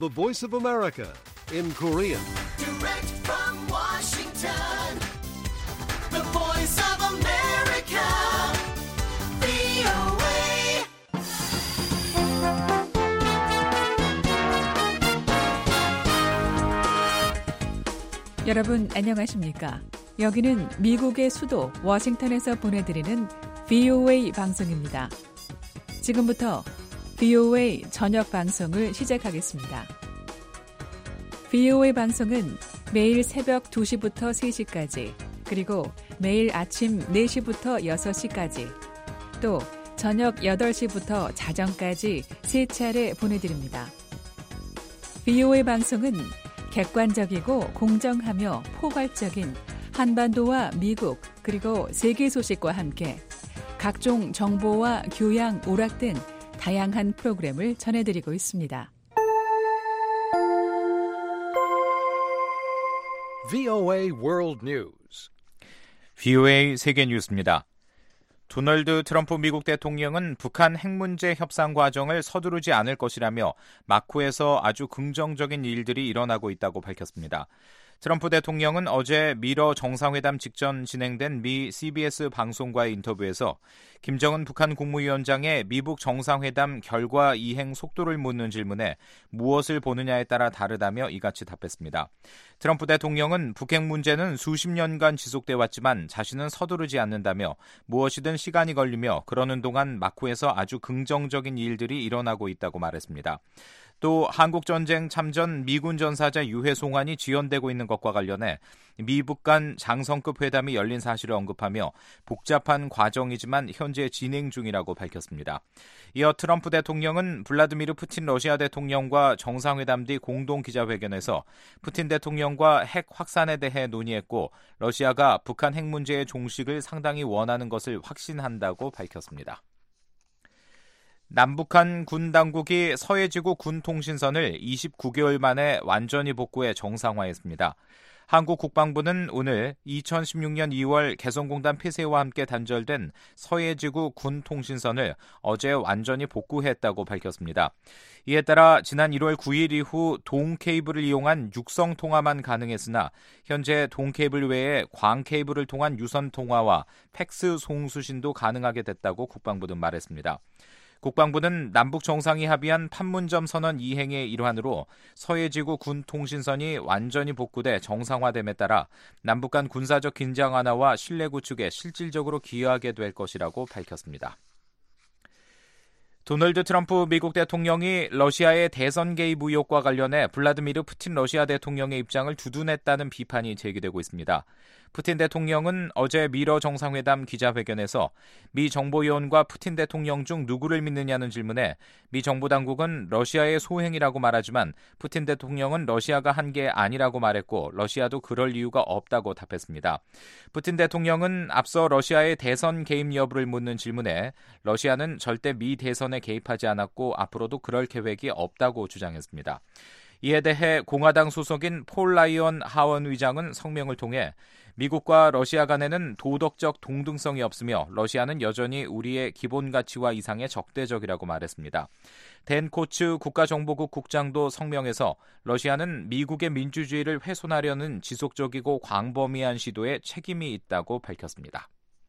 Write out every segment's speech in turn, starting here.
The Voice of America in Korean. Direct from Washington, The Voice of America, VOA. 여러분 안녕하십니까? 여기는 미국의 수도 워싱턴에서 보내드리는 VOA 방송입니다. 지금부터 VOA 저녁 방송을 시작하겠습니다. VOA 방송은 매일 새벽 2시부터 3시까지, 그리고 매일 아침 4시부터 6시까지, 또 저녁 8시부터 자정까지 3차례 보내드립니다. VOA 방송은 객관적이고 공정하며 포괄적인 한반도와 미국 그리고 세계 소식과 함께 각종 정보와 교양, 오락 등 다양한 프로그램을 전해드리고 있습니다. VOA World News. VOA 세계 뉴스입니다. 도널드 트럼프 미국 대통령은 북한 핵 문제 협상 과정을 서두르지 않을 것이라며 마쿠에서 아주 긍정적인 일들이 일어나고 있다고 밝혔습니다. 트럼프 대통령은 어제 미러 정상회담 직전 진행된 미 CBS 방송과의 인터뷰에서 김정은 북한 국무위원장의 미북 정상회담 결과 이행 속도를 묻는 질문에 무엇을 보느냐에 따라 다르다며 이같이 답했습니다. 트럼프 대통령은 북핵 문제는 수십 년간 지속돼 왔지만 자신은 서두르지 않는다며 무엇이든 시간이 걸리며 그러는 동안 마쿠에서 아주 긍정적인 일들이 일어나고 있다고 말했습니다. 또 한국전쟁 참전 미군 전사자 유해 송환이 지연되고 있는 것과 관련해 미북 간 장성급 회담이 열린 사실을 언급하며 복잡한 과정이지만 현재 진행 중이라고 밝혔습니다. 이어 트럼프 대통령은 블라디미르 푸틴 러시아 대통령과 정상회담 뒤 공동 기자회견에서 푸틴 대통령과 핵 확산에 대해 논의했고 러시아가 북한 핵 문제의 종식을 상당히 원하는 것을 확신한다고 밝혔습니다. 남북한 군 당국이 서해지구 군 통신선을 29개월 만에 완전히 복구해 정상화했습니다. 한국 국방부는 오늘 2016년 2월 개성공단 폐쇄와 함께 단절된 서해지구 군 통신선을 어제 완전히 복구했다고 밝혔습니다. 이에 따라 지난 1월 9일 이후 동 케이블을 이용한 육성 통화만 가능했으나 현재 동 케이블 외에 광 케이블을 통한 유선 통화와 팩스 송수신도 가능하게 됐다고 국방부는 말했습니다. 국방부는 남북 정상이 합의한 판문점 선언 이행의 일환으로 서해지구 군 통신선이 완전히 복구돼 정상화됨에 따라 남북 간 군사적 긴장 완화와 신뢰 구축에 실질적으로 기여하게 될 것이라고 밝혔습니다. 도널드 트럼프 미국 대통령이 러시아의 대선 개입 의혹과 관련해 블라디미르 푸틴 러시아 대통령의 입장을 두둔했다는 비판이 제기되고 있습니다. 푸틴 대통령은 어제 미러 정상회담 기자회견에서 미 정보위원과 푸틴 대통령 중 누구를 믿느냐는 질문에 미 정보당국은 러시아의 소행이라고 말하지만 푸틴 대통령은 러시아가 한 게 아니라고 말했고 러시아도 그럴 이유가 없다고 답했습니다. 푸틴 대통령은 앞서 러시아의 대선 개입 여부를 묻는 질문에 러시아는 절대 미 대선에 개입하지 않았고 앞으로도 그럴 계획이 없다고 주장했습니다. 이에 대해 공화당 소속인 폴 라이언 하원 의장은 성명을 통해 미국과 러시아 간에는 도덕적 동등성이 없으며 러시아는 여전히 우리의 기본 가치와 이상의 적대적이라고 말했습니다. 댄 코츠 국가정보국 국장도 성명에서 러시아는 미국의 민주주의를 훼손하려는 지속적이고 광범위한 시도에 책임이 있다고 밝혔습니다.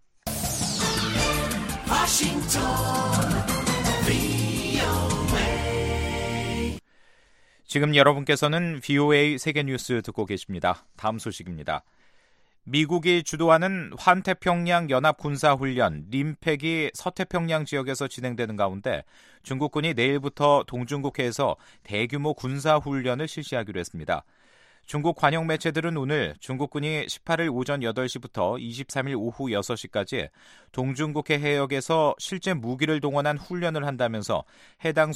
지금 여러분께서는 VOA 세계뉴스 듣고 계십니다. 다음 소식입니다. 미국이 주도하는 환태평양 연합군사훈련 림팩이 서태평양 지역에서 진행되는 가운데 중국군이 내일부터 동중국해에서 대규모 군사훈련을 실시하기로 했습니다. 중국 관영 매체들은 오늘 중국군이 18일 오전 8시부터 23일 오후 6시까지 동중국해 해역에서 실제 무기를 동원한 훈련을 한다면서 해당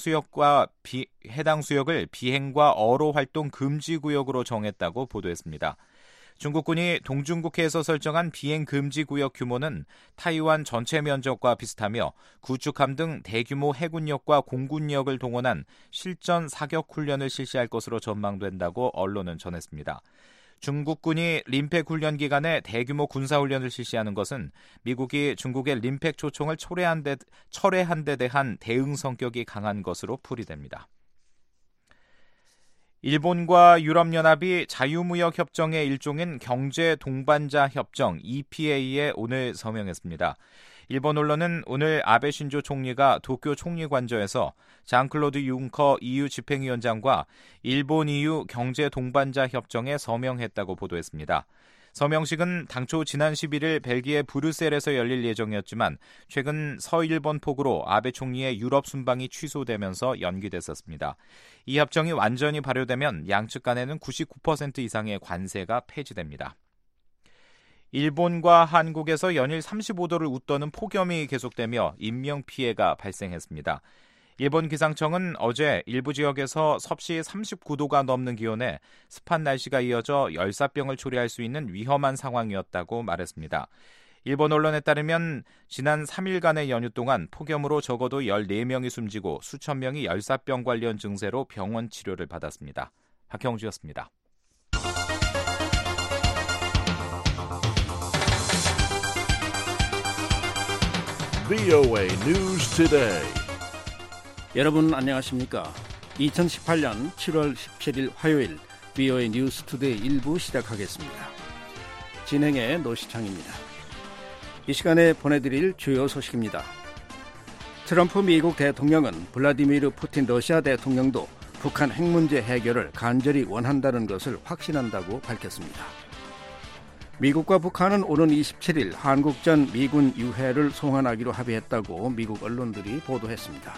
수역을 비행과 어로 활동 금지 구역으로 정했다고 보도했습니다. 중국군이 동중국해에서 설정한 비행 금지 구역 규모는 타이완 전체 면적과 비슷하며 구축함 등 대규모 해군력과 공군력을 동원한 실전 사격 훈련을 실시할 것으로 전망된다고 언론은 전했습니다. 중국군이 림팩 훈련 기간에 대규모 군사훈련을 실시하는 것은 미국이 중국의 림팩 초청을 철회한 데 대한 대응 성격이 강한 것으로 풀이됩니다. 일본과 유럽연합이 자유무역협정의 일종인 경제동반자 협정 EPA에 오늘 서명했습니다. 일본 언론은 오늘 아베 신조 총리가 도쿄 총리관저에서 장클로드 융커 EU 집행위원장과 일본 EU 경제동반자 협정에 서명했다고 보도했습니다. 서명식은 당초 지난 11일 벨기에 브뤼셀에서 열릴 예정이었지만 최근 서일본 폭우로 아베 총리의 유럽 순방이 취소되면서 연기됐었습니다. 이 협정이 완전히 발효되면 양측 간에는 99% 이상의 관세가 폐지됩니다. 일본과 한국에서 연일 35도를 웃도는 폭염이 계속되며 인명피해가 발생했습니다. 일본 기상청은 어제 일부 지역에서 섭씨 39도가 넘는 기온에 습한 날씨가 이어져 열사병을 초래할 수 있는 위험한 상황이었다고 말했습니다. 일본 언론에 따르면 지난 3일간의 연휴 동안 폭염으로 적어도 14명이 숨지고 수천 명이 열사병 관련 증세로 병원 치료를 받았습니다. 박형주였습니다. VOA News Today. 여러분 안녕하십니까? 2018년 7월 17일 화요일 VOA 뉴스 투데이 1부 시작하겠습니다. 진행의 노시창입니다. 이 시간에 보내드릴 주요 소식입니다. 트럼프 미국 대통령은 블라디미르 푸틴 러시아 대통령도 북한 핵 문제 해결을 간절히 원한다는 것을 확신한다고 밝혔습니다. 미국과 북한은 오는 27일 한국전 미군 유해를 송환하기로 합의했다고 미국 언론들이 보도했습니다.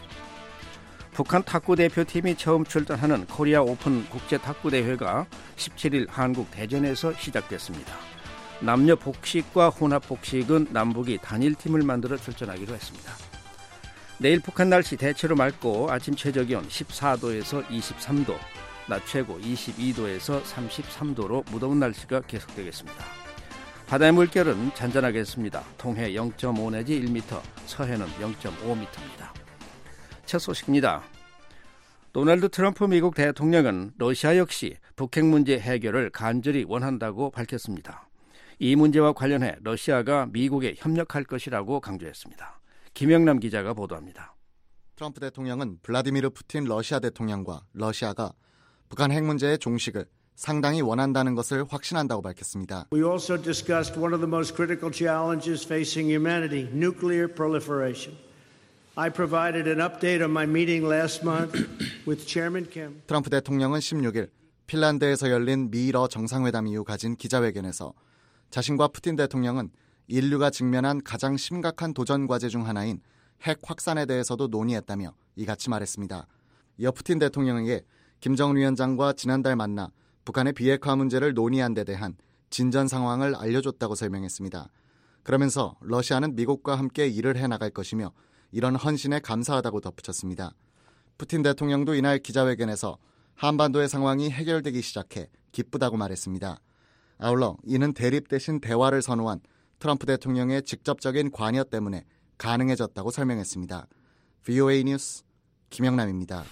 북한 탁구 대표팀이 처음 출전하는 코리아 오픈 국제 탁구 대회가 17일 한국 대전에서 시작됐습니다. 남녀 복식과 혼합 복식은 남북이 단일팀을 만들어 출전하기로 했습니다. 내일 북한 날씨 대체로 맑고 아침 최저기온 14도에서 23도, 낮 최고 22도에서 33도로 무더운 날씨가 계속되겠습니다. 바다의 물결은 잔잔하겠습니다. 동해 0.5 내지 1m, 서해는 0.5m입니다. 첫 소식입니다. 도널드 트럼프 미국 대통령은 러시아 역시 북핵 문제 해결을 간절히 원한다고 밝혔습니다. 이 문제와 관련해 러시아가 미국에 협력할 것이라고 강조했습니다. 김영남 기자가 보도합니다. 트럼프 대통령은 블라디미르 푸틴 러시아 대통령과 러시아가 북한 핵 문제의 종식을 상당히 원한다는 것을 확신한다고 밝혔습니다. We also discussed one of the most critical challenges facing humanity, nuclear proliferation. I provided an update on my meeting last month with Chairman Kim. 트럼프 대통령은 16일 핀란드에서 열린 미러 정상회담 이후 가진 기자회견에서 자신과 푸틴 대통령은 인류가 직면한 가장 심각한 도전 과제 중 하나인 핵 확산에 대해서도 논의했다며 이같이 말했습니다. 이어 푸틴 대통령에게 김정은 위원장과 지난달 만나 북한의 비핵화 문제를 논의한 데 대한 진전 상황을 알려줬다고 설명했습니다. 그러면서 러시아는 미국과 함께 일을 해나갈 것이며 이런 헌신에 감사하다고 덧붙였습니다. 푸틴 대통령도 이날 기자회견에서 한반도의 상황이 해결되기 시작해 기쁘다고 말했습니다. 아울러 이는 대립 대신 대화를 선호한 트럼프 대통령의 직접적인 관여 때문에 가능해졌다고 설명했습니다. VOA 뉴스 김영남입니다.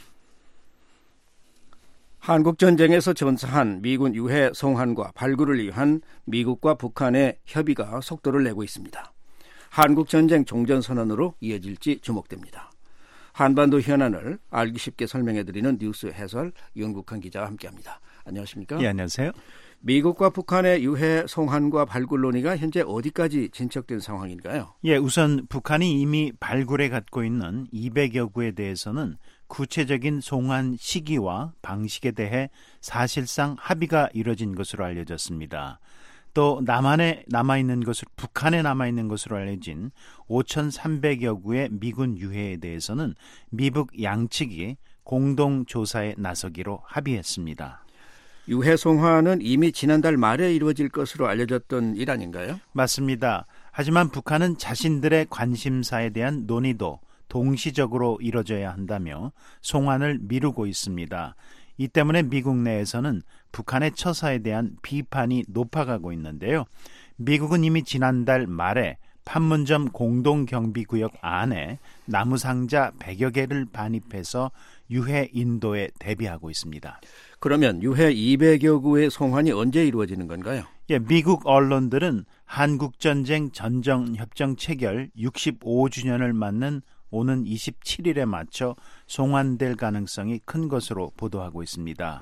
한국전쟁에서 전사한 미군 유해 송환과 발굴을 위한 미국과 북한의 협의가 속도를 내고 있습니다. 한국전쟁 종전선언으로 이어질지 주목됩니다. 한반도 현안을 알기 쉽게 설명해드리는 뉴스 해설 윤국한 기자와 함께합니다. 안녕하십니까? 예, 안녕하세요. 미국과 북한의 유해 송환과 발굴 논의가 현재 어디까지 진척된 상황인가요? 예, 우선 북한이 이미 발굴해 갖고 있는 200여 구에 대해서는 구체적인 송환 시기와 방식에 대해 사실상 합의가 이뤄진 것으로 알려졌습니다. 또 남한에 남아있는 것을 북한에 남아있는 것으로 알려진 5,300여 구의 미군 유해에 대해서는 미북 양측이 공동 조사에 나서기로 합의했습니다. 유해 송환은 이미 지난달 말에 이루어질 것으로 알려졌던 일 아닌가요? 맞습니다. 하지만 북한은 자신들의 관심사에 대한 논의도 동시적으로 이뤄져야 한다며 송환을 미루고 있습니다. 이 때문에 미국 내에서는 북한의 처사에 대한 비판이 높아가고 있는데요. 미국은 이미 지난달 말에 판문점 공동경비구역 안에 나무상자 100여 개를 반입해서 유해 인도에 대비하고 있습니다. 그러면 유해 200여 구의 송환이 언제 이루어지는 건가요? 예, 미국 언론들은 한국전쟁 전정협정 체결 65주년을 맞는 오는 27일에 맞춰 송환될 가능성이 큰 것으로 보도하고 있습니다.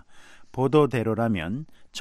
보도대로라면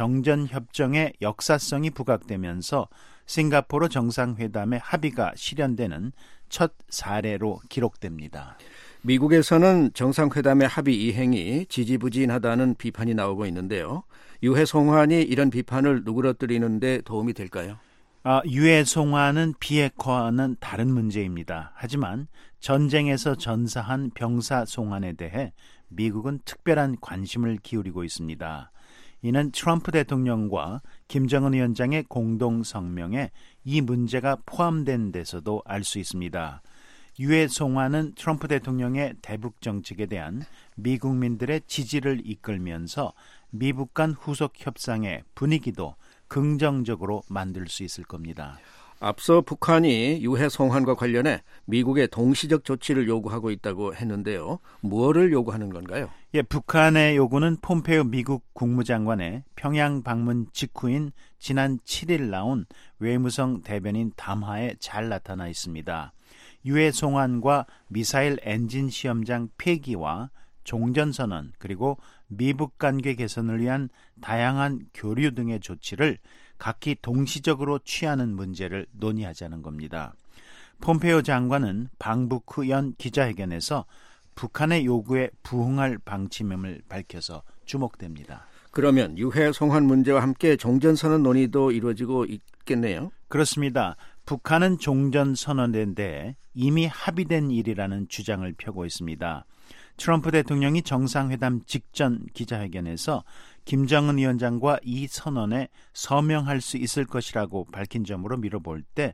정전협정의 역사성이 부각되면서 싱가포르 정상회담의 합의가 실현되는 첫 사례로 기록됩니다. 미국에서는 정상회담의 합의 이행이 지지부진하다는 비판이 나오고 있는데요. 유해 송환이 이런 비판을 누그러뜨리는 데 도움이 될까요? 유해 송환은 비핵화와는 다른 문제입니다. 하지만 전쟁에서 전사한 병사 송환에 대해 미국은 특별한 관심을 기울이고 있습니다. 이는 트럼프 대통령과 김정은 위원장의 공동 성명에 이 문제가 포함된 데서도 알 수 있습니다. 유해 송환은 트럼프 대통령의 대북 정책에 대한 미국민들의 지지를 이끌면서 미북 간 후속 협상의 분위기도 긍정적으로 만들 수 있을 겁니다. 앞서 북한이 유해 송환과 관련해 미국의 동시적 조치를 요구하고 있다고 했는데요. 무엇을 요구하는 건가요? 북한의 요구는 폼페이오 미국 국무장관의 평양 방문 직후인 지난 7일 나온 외무성 대변인 담화에 잘 나타나 있습니다. 유해 송환과 미사일 엔진 시험장 폐기와 종전선언 그리고 미북 관계 개선을 위한 다양한 교류 등의 조치를 각기 동시적으로 취하는 문제를 논의하자는 겁니다. 폼페이오 장관은 방북 후 연 기자회견에서 북한의 요구에 부응할 방침임을 밝혀서 주목됩니다. 그러면 유해 송환 문제와 함께 종전선언 논의도 이루어지고 있겠네요. 그렇습니다. 북한은 종전선언에 대해 이미 합의된 일이라는 주장을 펴고 있습니다. 트럼프 대통령이 정상회담 직전 기자회견에서 김정은 위원장과 이 선언에 서명할 수 있을 것이라고 밝힌 점으로 미뤄볼 때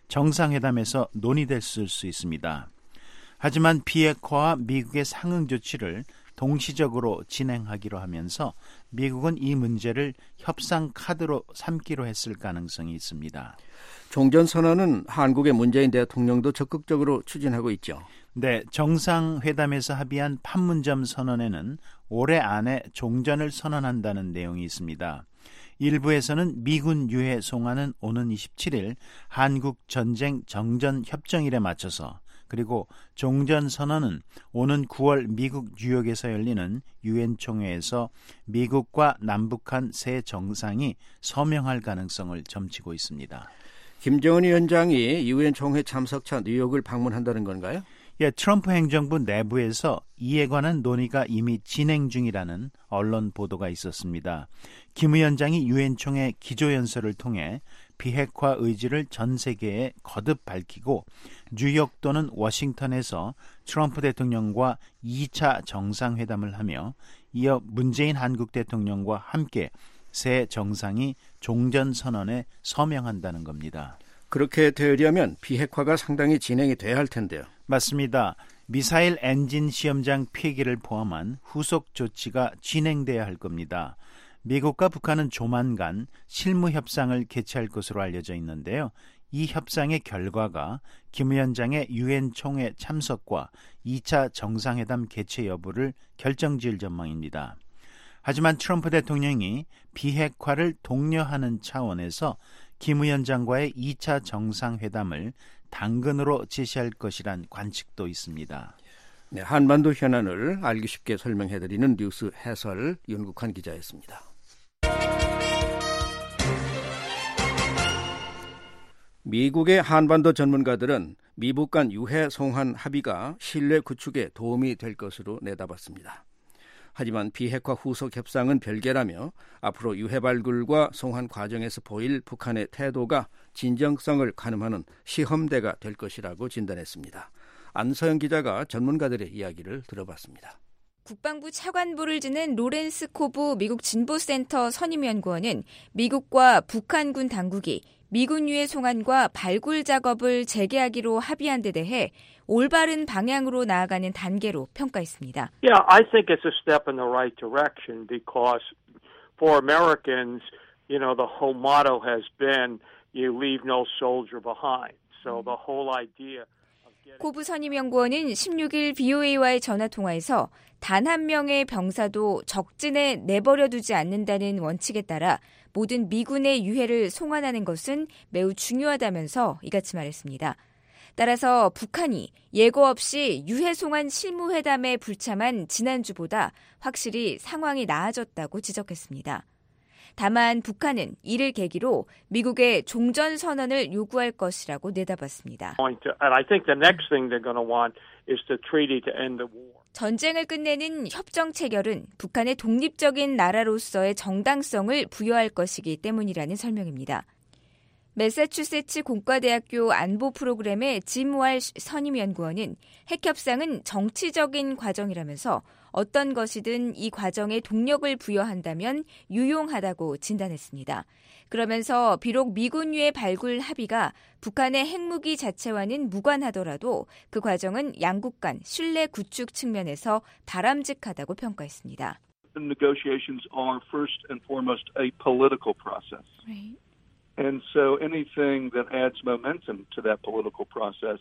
정상회담에서 논의됐을 수 있습니다. 하지만 비핵화와 미국의 상응 조치를 동시적으로 진행하기로 하면서 미국은 이 문제를 협상 카드로 삼기로 했을 가능성이 있습니다. 종전선언은 한국의 문재인 대통령도 적극적으로 추진하고 있죠. 네, 정상회담에서 합의한 판문점 선언에는 올해 안에 종전을 선언한다는 내용이 있습니다. 일부에서는 미군 유해 송환은 오는 27일 한국 전쟁 정전 협정일에 맞춰서 그리고 종전 선언은 오는 9월 미국 뉴욕에서 열리는 유엔 총회에서 미국과 남북한 새 정상이 서명할 가능성을 점치고 있습니다. 김정은 위원장이 유엔 총회 참석차 뉴욕을 방문한다는 건가요? 트럼프 행정부 내부에서 이에 관한 논의가 이미 진행 중이라는 언론 보도가 있었습니다. 김 위원장이 유엔 총회 기조연설을 통해 비핵화 의지를 전 세계에 거듭 밝히고 뉴욕 또는 워싱턴에서 트럼프 대통령과 2차 정상회담을 하며 이어 문재인 한국 대통령과 함께 새 정상이 종전선언에 서명한다는 겁니다. 그렇게 되려면 비핵화가 상당히 진행이 돼야 할 텐데요. 맞습니다. 미사일 엔진 시험장 폐기를 포함한 후속 조치가 진행돼야 할 겁니다. 미국과 북한은 조만간 실무 협상을 개최할 것으로 알려져 있는데요. 이 협상의 결과가 김 위원장의 유엔 총회 참석과 2차 정상회담 개최 여부를 결정지을 전망입니다. 하지만 트럼프 대통령이 비핵화를 독려하는 차원에서 김 위원장과의 2차 정상회담을 당근으로 제시할 것이란 관측도 있습니다. 네, 한반도 현안을 알기 쉽게 설명해드리는 뉴스 해설 윤국환 기자였습니다. 미국의 한반도 전문가들은 미북 간 유해 송환 합의가 신뢰 구축에 도움이 될 것으로 내다봤습니다. 하지만 비핵화 후속 협상은 별개라며 앞으로 유해 발굴과 송환 과정에서 보일 북한의 태도가 진정성을 가늠하는 시험대가 될 것이라고 진단했습니다. 안서영 기자가 전문가들의 이야기를 들어봤습니다. 국방부 차관보를 지낸 로렌스 코브 미국 진보센터 선임연구원은 미국과 북한군 당국이 미군 유해 송환과 발굴 작업을 재개하기로 합의한 데 대해 올바른 방향으로 나아가는 단계로 평가했습니다. Yeah, I think it's a step in the right direction because for Americans, the whole motto has been you leave no soldier behind. So the whole idea 코브 선임연구원은 16일 BOA와의 전화통화에서 단 한 명의 병사도 적진에 내버려두지 않는다는 원칙에 따라 모든 미군의 유해를 송환하는 것은 매우 중요하다면서 이같이 말했습니다. 따라서 북한이 예고 없이 유해송환 실무회담에 불참한 지난주보다 확실히 상황이 나아졌다고 지적했습니다. 다만 북한은 이를 계기로 미국의 종전선언을 요구할 것이라고 내다봤습니다. 전쟁을 끝내는 협정 체결은 북한의 독립적인 나라로서의 정당성을 부여할 것이기 때문이라는 설명입니다. 매사추세츠 공과대학교 안보 프로그램의 짐 왈시 선임연구원은 핵협상은 정치적인 과정이라면서 어떤 것이든 이 과정에 동력을 부여한다면 유용하다고 진단했습니다. 그러면서 비록 미군유해 발굴 합의가 북한의 핵무기 자체와는 무관하더라도 그 과정은 양국 간 신뢰 구축 측면에서 바람직하다고 평가했습니다. The negotiations are first and foremost a political process. Right. And so anything that adds momentum to that political process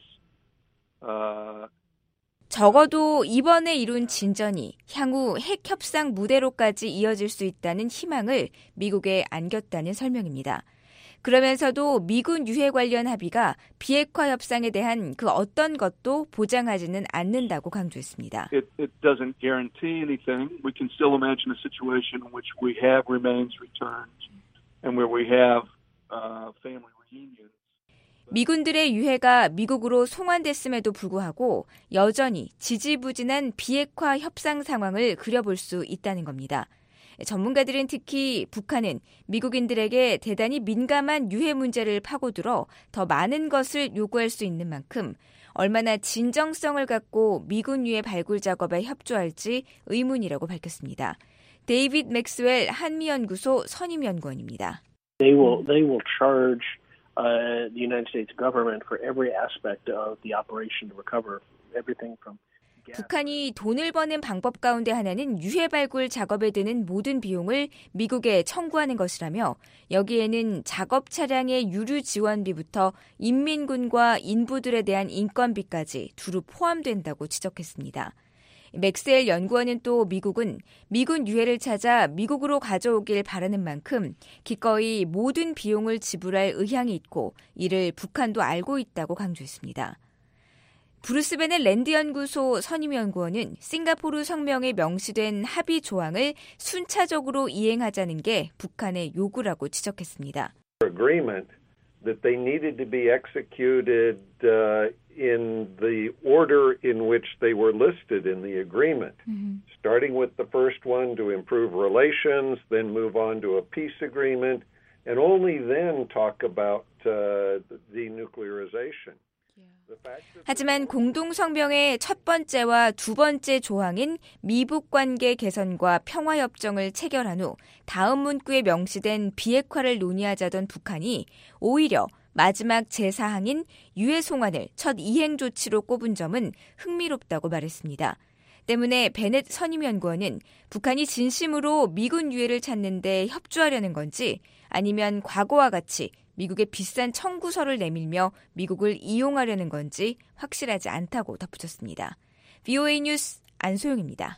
적어도 이번에 이룬 진전이 향후 핵협상 무대로까지 이어질 수 있다는 희망을 미국에 안겼다는 설명입니다. 그러면서도 미군 유해 관련 합의가 비핵화 협상에 대한 그 어떤 것도 보장하지는 않는다고 강조했습니다. It doesn't guarantee anything. We can still imagine a situation in which we have remains returned and where we have family reunions. 미군들의 유해가 미국으로 송환됐음에도 불구하고 여전히 지지부진한 비핵화 협상 상황을 그려볼 수 있다는 겁니다. 전문가들은 특히 북한은 미국인들에게 대단히 민감한 유해 문제를 파고들어 더 많은 것을 요구할 수 있는 만큼 얼마나 진정성을 갖고 미군 유해 발굴 작업에 협조할지 의문이라고 밝혔습니다. 데이빗 맥스웰 한미연구소 선임연구원입니다. They will charge the United States government for every aspect of the operation to recover everything from 북한이 돈을 버는 방법 가운데 하나는 유해 발굴 작업에 드는 모든 비용을 미국에 청구하는 것이라며 여기에는 작업 차량의 유류 지원비부터 인민군과 인부들에 대한 인건비까지 두루 포함된다고 지적했습니다. 맥스웰 연구원은 또 미국은 미군 유해를 찾아 미국으로 가져오길 바라는 만큼 기꺼이 모든 비용을 지불할 의향이 있고 이를 북한도 알고 있다고 강조했습니다. 브루스 베넷 랜드 연구소 선임 연구원은 싱가포르 성명에 명시된 합의 조항을 순차적으로 이행하자는 게 북한의 요구라고 지적했습니다. That they needed to be executed in the order in which they were listed in the agreement, starting with the first one to improve relations, then move on to a peace agreement, and only then talk about denuclearization. 하지만 공동성명의 첫 번째와 두 번째 조항인 미북 관계 개선과 평화협정을 체결한 후 다음 문구에 명시된 비핵화를 논의하자던 북한이 오히려 마지막 제4항인 유해 송환을 첫 이행 조치로 꼽은 점은 흥미롭다고 말했습니다. 때문에 베넷 선임연구원은 북한이 진심으로 미군 유해를 찾는 데 협조하려는 건지 아니면 과거와 같이 미국의 비싼 청구서를 내밀며 미국을 이용하려는 건지 확실하지 않다고 덧붙였습니다. VOA 뉴스 안소영입니다.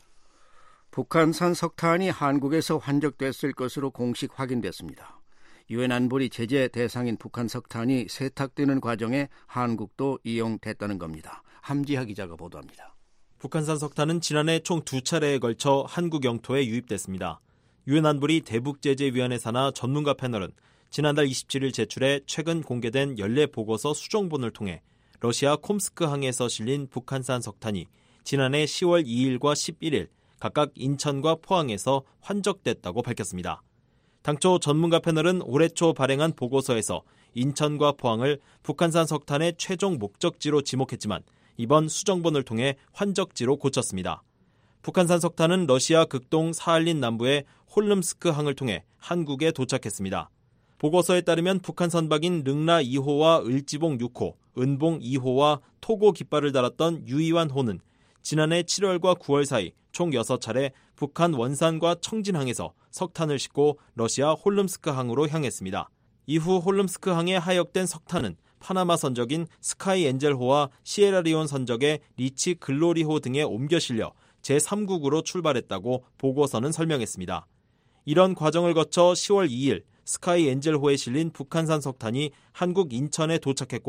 북한산 석탄이 한국에서 환적됐을 것으로 공식 확인됐습니다. 유엔 안보리 제재 대상인 북한 석탄이 세탁되는 과정에 한국도 이용됐다는 겁니다. 함지하 기자가 보도합니다. 북한산 석탄은 지난해 총 2차례에 걸쳐 한국 영토에 유입됐습니다. 유엔 안보리 대북제재위원회 산하 전문가 패널은 지난달 27일 제출해 최근 공개된 연례 보고서 수정본을 통해 러시아 콤스크항에서 실린 북한산 석탄이 지난해 10월 2일과 11일 각각 인천과 포항에서 환적됐다고 밝혔습니다. 당초 전문가 패널은 올해 초 발행한 보고서에서 인천과 포항을 북한산 석탄의 최종 목적지로 지목했지만 이번 수정본을 통해 환적지로 고쳤습니다. 북한산 석탄은 러시아 극동 사할린 남부의 홀름스크항을 통해 한국에 도착했습니다. 보고서에 따르면 북한 선박인 릉라 2호와 을지봉 6호, 은봉 2호와 토고 깃발을 달았던 유이완호는 지난해 7월과 9월 사이 총 6차례 북한 원산과 청진항에서 석탄을 싣고 러시아 홀름스크항으로 향했습니다. 이후 홀름스크항에 하역된 석탄은 파나마 선적인 스카이 엔젤호와 시에라리온 선적의 리치 글로리호 등에 옮겨 실려 제3국으로 출발했다고 보고서는 설명했습니다. 이런 과정을 거쳐 10월 2일 스카이 엔젤호에 실린 북한산 석탄이 한국 인천에 도착했고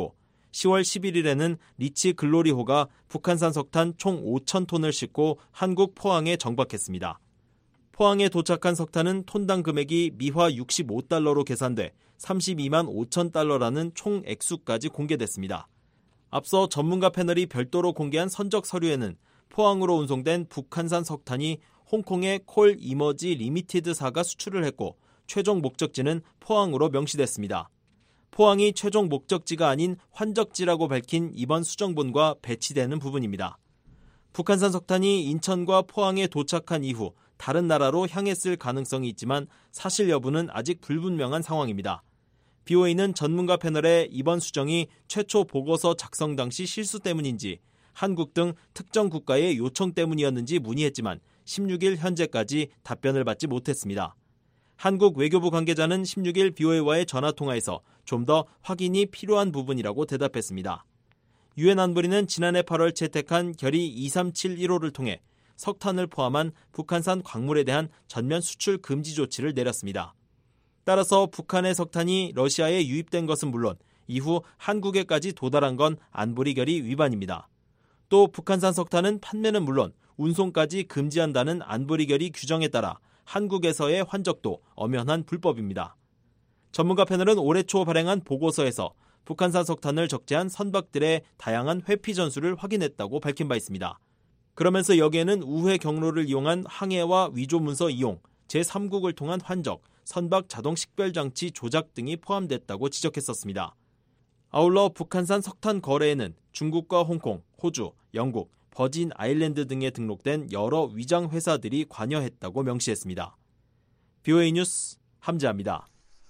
10월 11일에는 리치 글로리호가 북한산 석탄 총 5,000톤을 싣고 한국 포항에 정박했습니다. 포항에 도착한 석탄은 톤당 금액이 미화 65달러로 계산돼 32만 5천 달러라는 총 액수까지 공개됐습니다. 앞서 전문가 패널이 별도로 공개한 선적 서류에는 포항으로 운송된 북한산 석탄이 홍콩의 콜 이머지 리미티드사가 수출을 했고 최종 목적지는 포항으로 명시됐습니다. 포항이 최종 목적지가 아닌 환적지라고 밝힌 이번 수정본과 배치되는 부분입니다. 북한산 석탄이 인천과 포항에 도착한 이후 다른 나라로 향했을 가능성이 있지만 사실 여부는 아직 불분명한 상황입니다. BOA는 전문가 패널의 이번 수정이 최초 보고서 작성 당시 실수 때문인지 한국 등 특정 국가의 요청 때문이었는지 문의했지만 16일 현재까지 답변을 받지 못했습니다. 한국 외교부 관계자는 16일 BOA와의 전화통화에서 좀 더 확인이 필요한 부분이라고 대답했습니다. 유엔 안보리는 지난해 8월 채택한 결의 2371호를 통해 석탄을 포함한 북한산 광물에 대한 전면 수출 금지 조치를 내렸습니다. 따라서 북한의 석탄이 러시아에 유입된 것은 물론 이후 한국에까지 도달한 건 안보리 결의 위반입니다. 또 북한산 석탄은 판매는 물론 운송까지 금지한다는 안보리 결의 규정에 따라 한국에서의 환적도 엄연한 불법입니다. 전문가 패널은 올해 초 발행한 보고서에서 북한산 석탄을 적재한 선박들의 다양한 회피 전수를 확인했다고 밝힌 바 있습니다. 그러면서 여기에는 우회 경로를 이용한 항해와 위조 문서 이용, 제3국을 통한 환적, 선박 자동 식별 장치 조작 등이 포함됐다고 지적했었습니다. 아울러 북한산 석탄 거래에는 중국과 홍콩, 호주, 영국, 버진 아일랜드 등에 등록된 여러 위장 회사들이 관여했다고 명시했습니다. BOA 뉴스 함재합니다.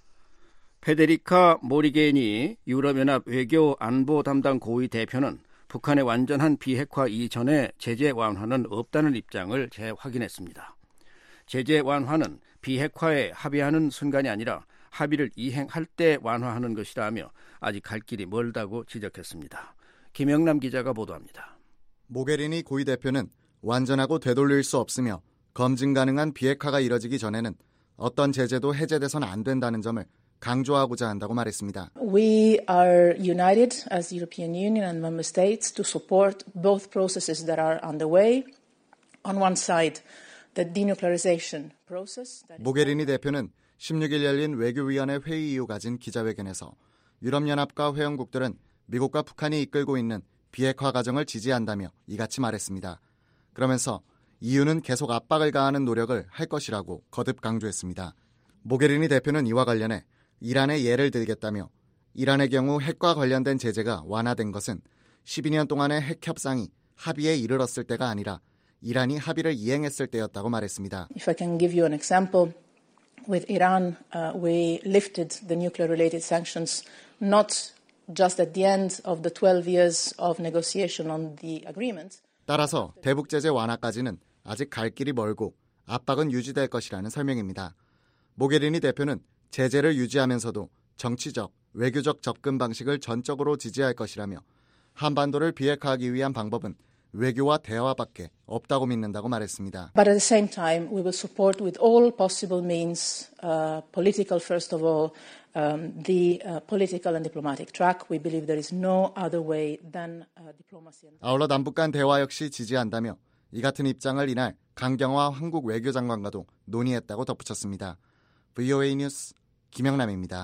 페데리카 모리게니 유럽연합 외교 안보 담당 고위 대표는 북한의 완전한 비핵화 이전에 제재 완화는 없다는 입장을 재확인했습니다. 제재 완화는 비핵화에 합의하는 순간이 아니라 합의를 이행할 때 완화하는 것이라며 아직 갈 길이 멀다고 지적했습니다. 김영남 기자가 보도합니다. 모게리니 고위 대표는 완전하고 되돌릴 수 없으며 검증 가능한 비핵화가 이뤄지기 전에는 어떤 제재도 해제돼서는 안 된다는 점을 강조하고자 한다고 말했습니다. We are united as the European Union and member states to support both processes that are underway. On one side, the denuclearization process. 모게리니 대표는 16일 열린 외교위원회 회의 이후 가진 기자회견에서 유럽연합과 회원국들은 미국과 북한이 이끌고 있는 비핵화 과정을 지지한다며 이같이 말했습니다. 그러면서 EU는 계속 압박을 가하는 노력을 할 것이라고 거듭 강조했습니다. 모게리니 대표는 이와 관련해 이란의 예를 들겠다며 이란의 경우 핵과 관련된 제재가 완화된 것은 12년 동안의 핵 협상이 합의에 이르렀을 때가 아니라 이란이 합의를 이행했을 때였다고 말했습니다. If I can give you an example, with Iran, we lifted the nuclear-related sanctions not just at the end of the 12 years of negotiation on the agreement. 따라서 대북 제재 완화까지는 아직 갈 길이 멀고 압박은 유지될 것이라는 설명입니다. 모게리니 대표는 제재를 유지하면서도 정치적, 외교적 접근 방식을 전적으로 지지할 것이라며 한반도를 비핵화하기 위한 방법은 외교와 대화밖에 없다고 믿는다고 말했습니다. But at the same time, we will support with all possible means, political first of all, the political and diplomatic track. We believe there is no other way than diplomacy. 아울러 남북 간 대화 역시 지지한다며 이 같은 입장을 이날 강경화 한국 외교장관과도 논의했다고 덧붙였습니다. VOA 뉴스 김영남입니다.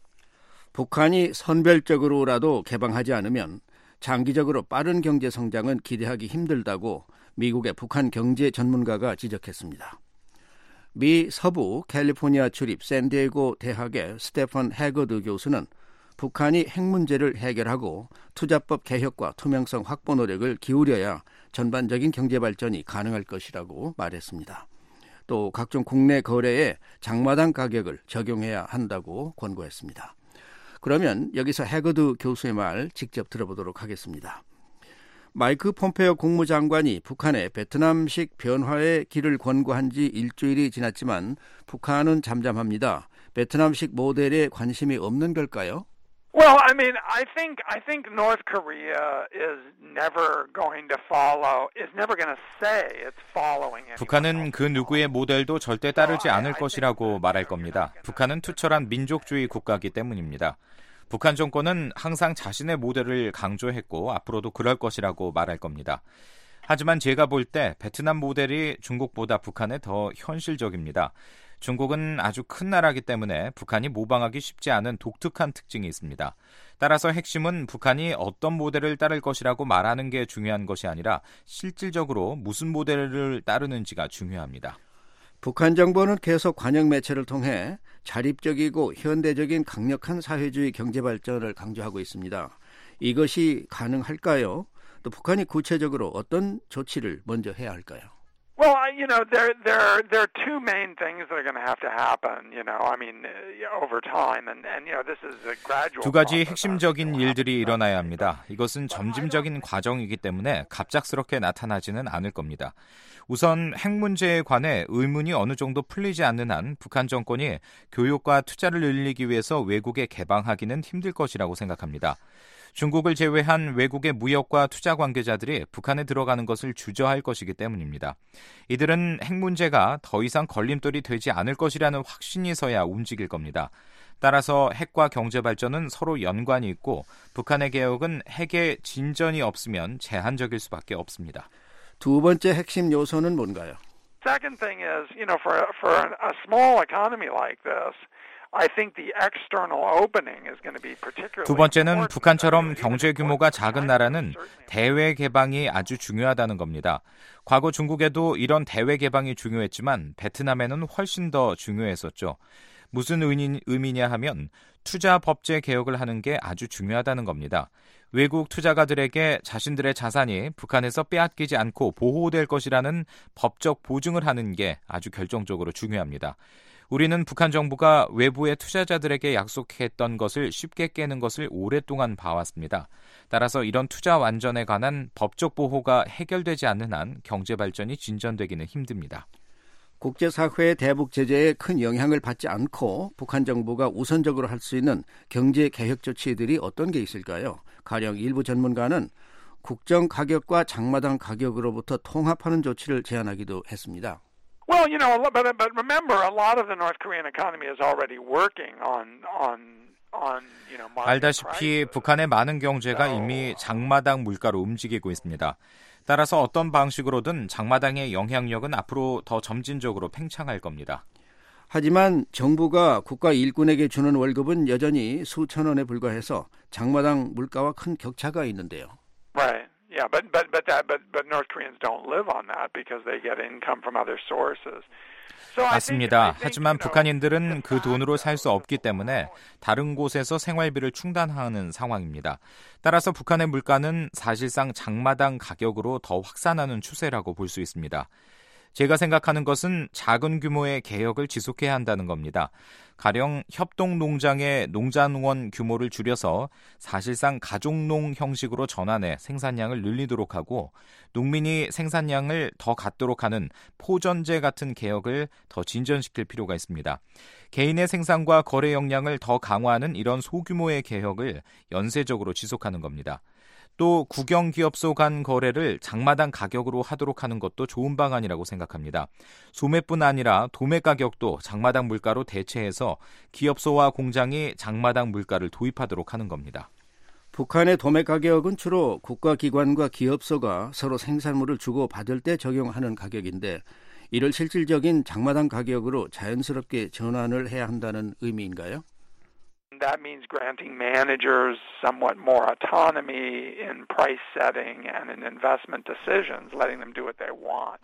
북한이 선별적으로라도 개방하지 않으면 장기적으로 빠른 경제 성장은 기대하기 힘들다고 미국의 북한 경제 전문가가 지적했습니다. 미 서부 캘리포니아 출입 샌디에고 대학의 스테펀 해거드 교수는 북한이 핵 문제를 해결하고 투자법 개혁과 투명성 확보 노력을 기울여야 전반적인 경제 발전이 가능할 것이라고 말했습니다. 또 각종 국내 거래에 장마당 가격을 적용해야 한다고 권고했습니다. 그러면 여기서 해거드 교수의 말 직접 들어보도록 하겠습니다. 마이크 폼페오 국무장관이 북한의 베트남식 변화의 길을 권고한 지 일주일이 지났지만 북한은 잠잠합니다. 베트남식 모델에 관심이 없는 걸까요? Well, I mean, I think North Korea is never going to follow, is never going to say it's following it. 북한은 그 누구의 모델도 절대 따르지 않을 것이라고 말할 겁니다. 북한은 투철한 민족주의 국가이기 때문입니다. 북한 정권은 항상 자신의 모델을 강조했고 앞으로도 그럴 것이라고 말할 겁니다. 하지만 제가 볼 때 베트남 모델이 중국보다 북한에 더 현실적입니다. 중국은 아주 큰 나라이기 때문에 북한이 모방하기 쉽지 않은 독특한 특징이 있습니다. 따라서 핵심은 북한이 어떤 모델을 따를 것이라고 말하는 게 중요한 것이 아니라 실질적으로 무슨 모델을 따르는지가 중요합니다. 북한 정부는 계속 관영 매체를 통해 자립적이고 현대적인 강력한 사회주의 경제 발전을 강조하고 있습니다. 이것이 가능할까요? 또 북한이 구체적으로 어떤 조치를 먼저 해야 할까요? Well, there are two main things that are going to have to happen, over time, and this is a gradual. 두 가지 핵심적인 일들이 일어나야 합니다. 이것은 점진적인 과정이기 때문에 갑작스럽게 나타나지는 않을 겁니다. 우선 핵 문제에 관해 의문이 어느 정도 풀리지 않는 한 북한 정권이 교육과 투자를 늘리기 위해서 외국에 개방하기는 힘들 것이라고 생각합니다. 중국을 제외한 외국의 무역과 투자 관계자들이 북한에 들어가는 것을 주저할 것이기 때문입니다. 이들은 핵 문제가 더 이상 걸림돌이 되지 않을 것이라는 확신이 서야 움직일 겁니다. 따라서 핵과 경제 발전은 서로 연관이 있고 북한의 개혁은 핵의 진전이 없으면 제한적일 수밖에 없습니다. 두 번째 핵심 요소는 뭔가요? Second thing is, for a small economy like this, I think the external opening is going to be particularly. 두 번째는 북한처럼 경제 규모가 작은 나라는 대외 개방이 아주 중요하다는 겁니다. 과거 중국에도 이런 대외 개방이 중요했지만 베트남에는 훨씬 더 중요했었죠. 무슨 의미냐 하면 투자 법제 개혁을 하는 게 아주 중요하다는 겁니다. 외국 투자가들에게 자신들의 자산이 북한에서 빼앗기지 않고 보호될 것이라는 법적 보증을 하는 게 아주 결정적으로 중요합니다. 우리는 북한 정부가 외부의 투자자들에게 약속했던 것을 쉽게 깨는 것을 오랫동안 봐왔습니다. 따라서 이런 투자 완전에 관한 법적 보호가 해결되지 않는 한 경제 발전이 진전되기는 힘듭니다. 국제사회의 대북 제재에 큰 영향을 받지 않고 북한 정부가 우선적으로 할 수 있는 경제 개혁 조치들이 어떤 게 있을까요? 가령 일부 전문가는 국정 가격과 장마당 가격으로부터 통합하는 조치를 제안하기도 했습니다. Well, but remember, a lot of the North Korean economy is already working on. 알다시피 북한의 많은 경제가 이미 장마당 물가로 움직이고 있습니다. 따라서 어떤 방식으로든 장마당의 영향력은 앞으로 더 점진적으로 팽창할 겁니다. 하지만 정부가 국가 일꾼에게 주는 월급은 여전히 수천 원에 불과해서 장마당 물가와 큰 격차가 있는데요. Right. Yeah, but North Koreans don't live on that because they get income from other sources. 맞습니다. 하지만 북한인들은 그 돈으로 살 수 없기 때문에 다른 곳에서 생활비를 충당하는 상황입니다. 따라서 북한의 물가는 사실상 장마당 가격으로 더 확산하는 추세라고 볼 수 있습니다. 제가 생각하는 것은 작은 규모의 개혁을 지속해야 한다는 겁니다. 가령 협동농장의 농장원 규모를 줄여서 사실상 가족농 형식으로 전환해 생산량을 늘리도록 하고 농민이 생산량을 더 갖도록 하는 포전제 같은 개혁을 더 진전시킬 필요가 있습니다. 개인의 생산과 거래 역량을 더 강화하는 이런 소규모의 개혁을 연쇄적으로 지속하는 겁니다. 또 국영기업소 간 거래를 장마당 가격으로 하도록 하는 것도 좋은 방안이라고 생각합니다. 소매뿐 아니라 도매 가격도 장마당 물가로 대체해서 기업소와 공장이 장마당 물가를 도입하도록 하는 겁니다. 북한의 도매 가격은 주로 국가기관과 기업소가 서로 생산물을 주고받을 때 적용하는 가격인데 이를 실질적인 장마당 가격으로 자연스럽게 전환을 해야 한다는 의미인가요? That means granting managers somewhat more autonomy in price setting and in investment decisions, letting them do what they want.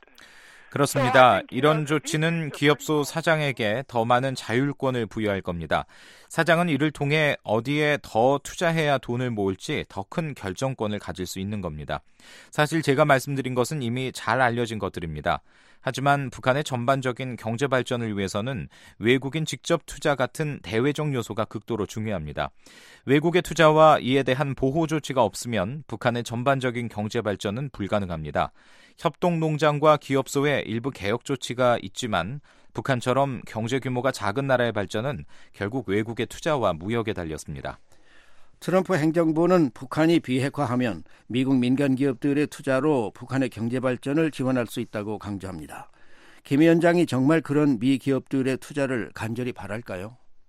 그렇습니다. 이런 조치는 기업소 사장에게 더 많은 자율권을 부여할 겁니다. 사장은 이를 통해 어디에 더 투자해야 돈을 모을지 더 큰 결정권을 가질 수 있는 겁니다. 사실 제가 말씀드린 것은 이미 잘 알려진 것들입니다. 하지만 북한의 전반적인 경제 발전을 위해서는 외국인 직접 투자 같은 대외적 요소가 극도로 중요합니다. 외국의 투자와 이에 대한 보호 조치가 없으면 북한의 전반적인 경제 발전은 불가능합니다. 협동농장과 기업소의 일부 개혁 조치가 있지만 북한처럼 경제 규모가 작은 나라의 발전은 결국 외국의 투자와 무역에 달렸습니다. 트럼프 행정부는 북한이 비핵화하면 미국 민간 기업들의 투자로 북한의 경제 발전을 지원할 수 있다고 강조합니다. 김 위원장이 정말 그런 미 기업들의 투자를 간절히 바랄까요? Well,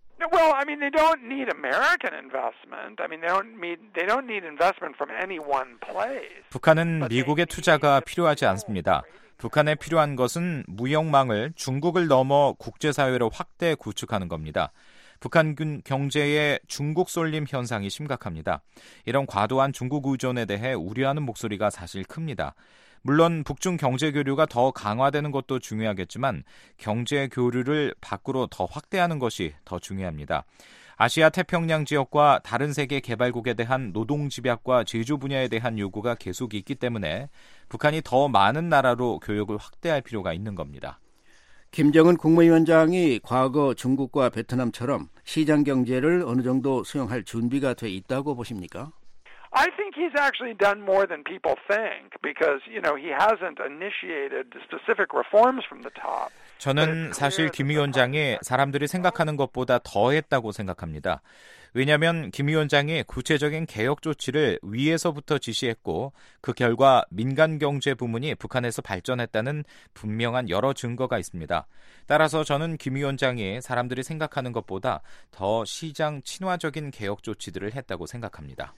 Well, I mean, they don't need American investment. I mean, they don't need investment from any one place. 북한은 미국의 투자가 필요하지 않습니다. 북한에 필요한 것은 무역망을 중국을 넘어 국제사회로 확대 구축하는 겁니다. 북한 경제의 중국 쏠림 현상이 심각합니다. 이런 과도한 중국 의존에 대해 우려하는 목소리가 사실 큽니다. 물론 북중 경제 교류가 더 강화되는 것도 중요하겠지만 경제 교류를 밖으로 더 확대하는 것이 더 중요합니다. 아시아 태평양 지역과 다른 세계 개발국에 대한 노동 집약과 제조 분야에 대한 요구가 계속 있기 때문에 북한이 더 많은 나라로 교역을 확대할 필요가 있는 겁니다. 김정은 국무위원장이 과거 중국과 베트남처럼 시장 경제를 어느 정도 수용할 준비가 돼 있다고 보십니까? I think he's actually done more than people think because, he hasn't initiated specific reforms from the top. 저는 사실 김 위원장이 사람들이 생각하는 것보다 더 했다고 생각합니다. 왜냐하면 김 위원장이 구체적인 개혁 조치를 위에서부터 지시했고 그 결과 민간 경제 부문이 북한에서 발전했다는 분명한 여러 증거가 있습니다. 따라서 저는 김 위원장이 사람들이 생각하는 것보다 더 시장 친화적인 개혁 조치들을 했다고 생각합니다.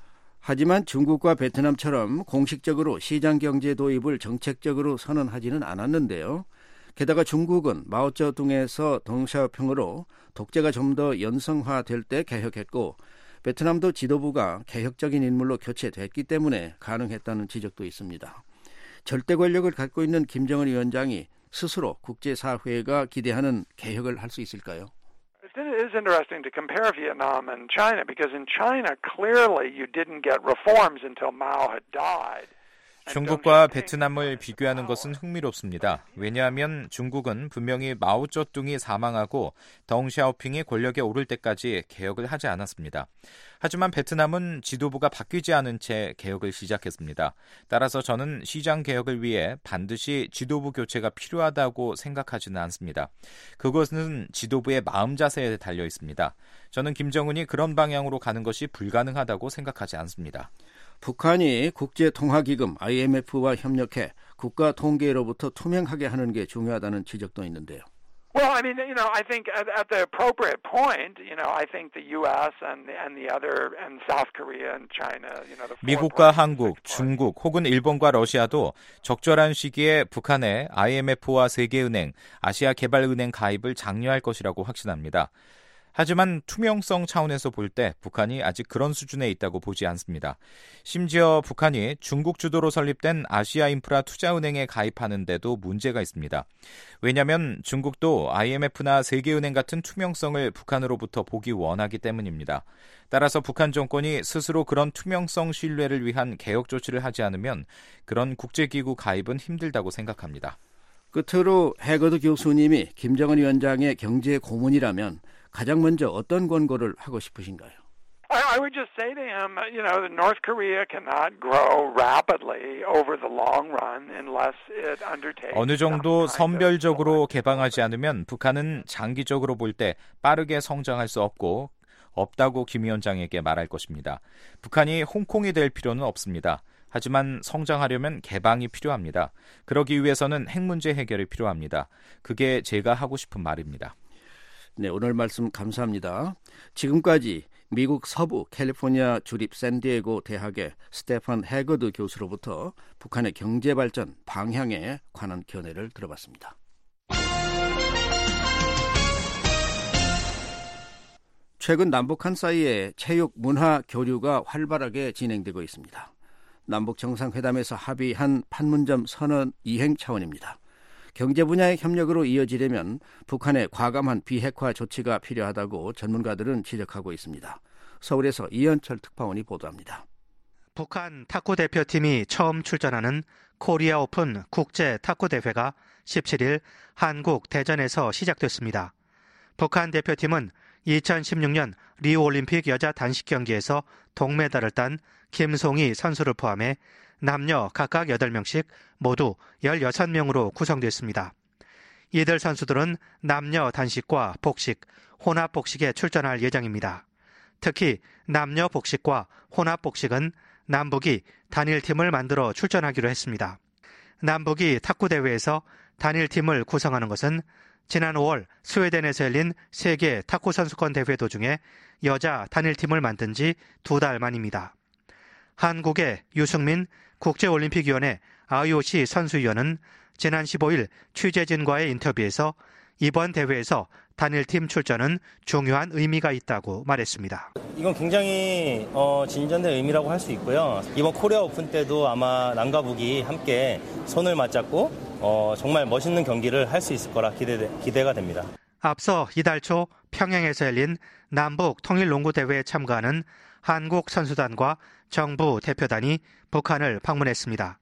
하지만 중국과 베트남처럼 공식적으로 시장 경제 도입을 정책적으로 선언하지는 않았는데요. 게다가 중국은 마오쩌둥에서 덩샤오핑으로 독재가 좀 더 연성화될 때 개혁했고 베트남도 지도부가 개혁적인 인물로 교체됐기 때문에 가능했다는 지적도 있습니다. 절대 권력을 갖고 있는 김정은 위원장이 스스로 국제사회가 기대하는 개혁을 할 수 있을까요? It is interesting to compare Vietnam and China because in China, clearly you didn't get reforms until Mao had died. 중국과 베트남을 비교하는 것은 흥미롭습니다. 왜냐하면 중국은 분명히 마오쩌둥이 사망하고 덩샤오핑이 권력에 오를 때까지 개혁을 하지 않았습니다. 하지만 베트남은 지도부가 바뀌지 않은 채 개혁을 시작했습니다. 따라서 저는 시장 개혁을 위해 반드시 지도부 교체가 필요하다고 생각하지는 않습니다. 그것은 지도부의 마음 자세에 달려 있습니다. 저는 김정은이 그런 방향으로 가는 것이 불가능하다고 생각하지 않습니다. 북한이 국제통화기금 IMF와 협력해 국가 통계로부터 투명하게 하는 게 중요하다는 지적도 있는데요. Well, I mean, I think at the appropriate point, I think the U.S. and the other and South Korea and China, 미국과 한국, 중국 혹은 일본과 러시아도 적절한 시기에 북한의 IMF와 세계은행, 아시아개발은행 가입을 장려할 것이라고 확신합니다. 하지만 투명성 차원에서 볼 때 북한이 아직 그런 수준에 있다고 보지 않습니다. 심지어 북한이 중국 주도로 설립된 아시아인프라투자은행에 가입하는 데도 문제가 있습니다. 왜냐하면 중국도 IMF나 세계은행 같은 투명성을 북한으로부터 보기 원하기 때문입니다. 따라서 북한 정권이 스스로 그런 투명성 신뢰를 위한 개혁 조치를 하지 않으면 그런 국제기구 가입은 힘들다고 생각합니다. 끝으로 해거드 교수님이 김정은 위원장의 경제 고문이라면 가장 먼저 어떤 권고를 하고 싶으신가요? I would just say to him, North Korea cannot grow rapidly over the long run unless it undertakes. 어느 정도 선별적으로 개방하지 않으면 북한은 장기적으로 볼 때 빠르게 성장할 수 없다고 김 위원장에게 말할 것입니다. 북한이 홍콩이 될 필요는 없습니다. 하지만 성장하려면 개방이 필요합니다. 그러기 위해서는 핵 문제 해결이 필요합니다. 그게 제가 하고 싶은 말입니다. 네, 오늘 말씀 감사합니다. 지금까지 미국 서부 캘리포니아 주립 샌디에고 대학의 스테판 해거드 교수로부터 북한의 경제 발전 방향에 관한 견해를 들어봤습니다. 최근 남북한 사이에 체육 문화 교류가 활발하게 진행되고 있습니다. 남북 정상회담에서 합의한 판문점 선언 이행 차원입니다. 경제 분야의 협력으로 이어지려면 북한의 과감한 비핵화 조치가 필요하다고 전문가들은 지적하고 있습니다. 서울에서 이현철 특파원이 보도합니다. 북한 탁구 대표팀이 처음 출전하는 코리아 오픈 국제 탁구 대회가 17일 한국 대전에서 시작됐습니다. 북한 대표팀은 2016년 리우올림픽 여자 단식 경기에서 동메달을 딴 김송희 선수를 포함해 남녀 각각 8명씩 모두 16명으로 구성됐습니다. 이들 선수들은 남녀 단식과 복식, 혼합 복식에 출전할 예정입니다. 특히 남녀 복식과 혼합 복식은 남북이 단일팀을 만들어 출전하기로 했습니다. 남북이 탁구 대회에서 단일팀을 구성하는 것은 지난 5월 스웨덴에서 열린 세계 탁구 선수권 대회 도중에 여자 단일팀을 만든 지 2달 만입니다. 한국의 유승민 국제올림픽위원회 IOC 선수위원은 지난 15일 취재진과의 인터뷰에서 이번 대회에서 단일팀 출전은 중요한 의미가 있다고 말했습니다. 이건 굉장히 진전된 의미라고 할 수 있고요. 이번 코리아 오픈 때도 아마 남과 북이 함께 손을 맞잡고 정말 멋있는 경기를 할 수 있을 거라 기대가 됩니다. 앞서 이달 초 평양에서 열린 남북 통일농구대회에 참가하는 한국 선수단과 정부 대표단이 북한을 방문했습니다.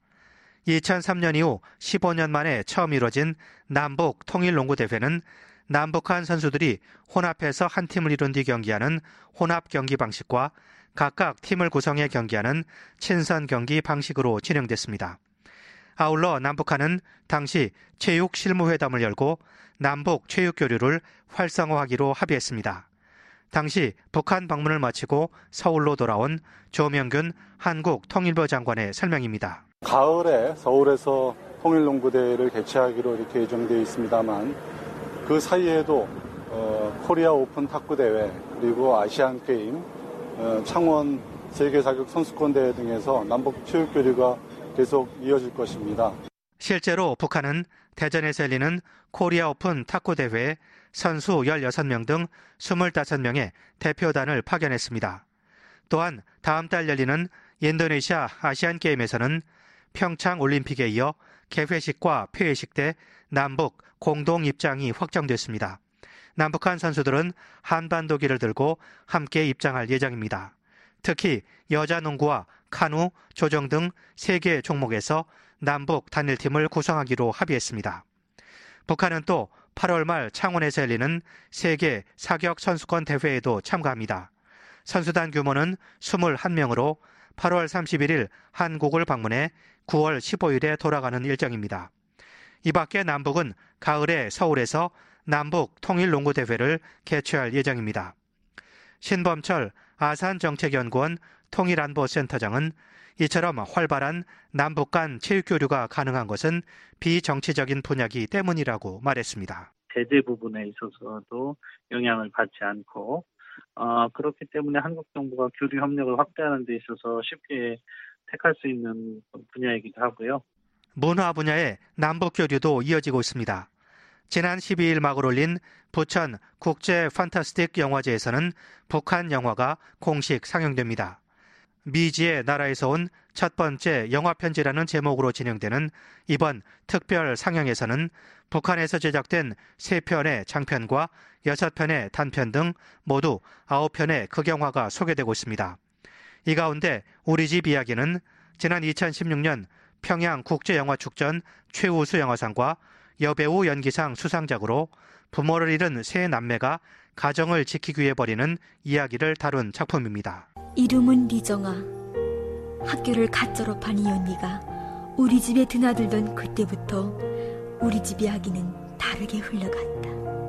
2003년 이후 15년 만에 처음 이뤄진 남북 통일농구대회는 남북한 선수들이 혼합해서 한 팀을 이룬 뒤 경기하는 혼합 경기 방식과 각각 팀을 구성해 경기하는 친선 경기 방식으로 진행됐습니다. 아울러 남북한은 당시 체육 실무회담을 열고 남북 체육 교류를 활성화하기로 합의했습니다. 당시 북한 방문을 마치고 서울로 돌아온 조명균 한국 통일부 장관의 설명입니다. 가을에 서울에서 통일농구대회를 개최하기로 이렇게 예정되어 있습니다만 그 사이에도 코리아 오픈 탁구대회 그리고 아시안게임, 창원 세계사격 선수권대회 등에서 남북 체육교류가 계속 이어질 것입니다. 실제로 북한은 대전에서 열리는 코리아 오픈 탁구대회에 선수 16명 등 25명의 대표단을 파견했습니다. 또한 다음 달 열리는 인도네시아 아시안게임에서는 평창 올림픽에 이어 개회식과 폐회식 때 남북 공동 입장이 확정됐습니다. 남북한 선수들은 한반도기를 들고 함께 입장할 예정입니다. 특히 여자 농구와 카누, 조정 등 3개 종목에서 남북 단일팀을 구성하기로 합의했습니다. 북한은 또 8월 말 창원에서 열리는 세계 사격 선수권 대회에도 참가합니다. 선수단 규모는 21명으로 8월 31일 한국을 방문해 9월 15일에 돌아가는 일정입니다. 이 밖에 남북은 가을에 서울에서 남북 통일농구대회를 개최할 예정입니다. 신범철 아산정책연구원 통일안보센터장은 이처럼 활발한 남북 간 체육교류가 가능한 것은 비정치적인 분야이기 때문이라고 말했습니다. 제재 부분에 있어서도 영향을 받지 않고 그렇기 때문에 한국 정부가 교류 협력을 확대하는 데 있어서 쉽게 택할 수 있는 분야이기도 하고요. 문화 분야의 남북 교류도 이어지고 있습니다. 지난 12일 막을 올린 부천 국제 판타스틱 영화제에서는 북한 영화가 공식 상영됩니다. 미지의 나라에서 온 첫 번째 영화편지라는 제목으로 진행되는 이번 특별 상영에서는 북한에서 제작된 3편의 장편과 6편의 단편 등 모두 9편의 극영화가 소개되고 있습니다. 이 가운데 우리 집 이야기는 지난 2016년 평양국제영화축전 최우수 영화상과 여배우 연기상 수상작으로 부모를 잃은 세 남매가 가정을 지키기 위해 벌이는 이야기를 다룬 작품입니다. 이름은 리정아. 학교를 갓 졸업한 이 언니가 우리 집에 드나들던 그때부터 우리 집 이야기는 다르게 흘러갔다.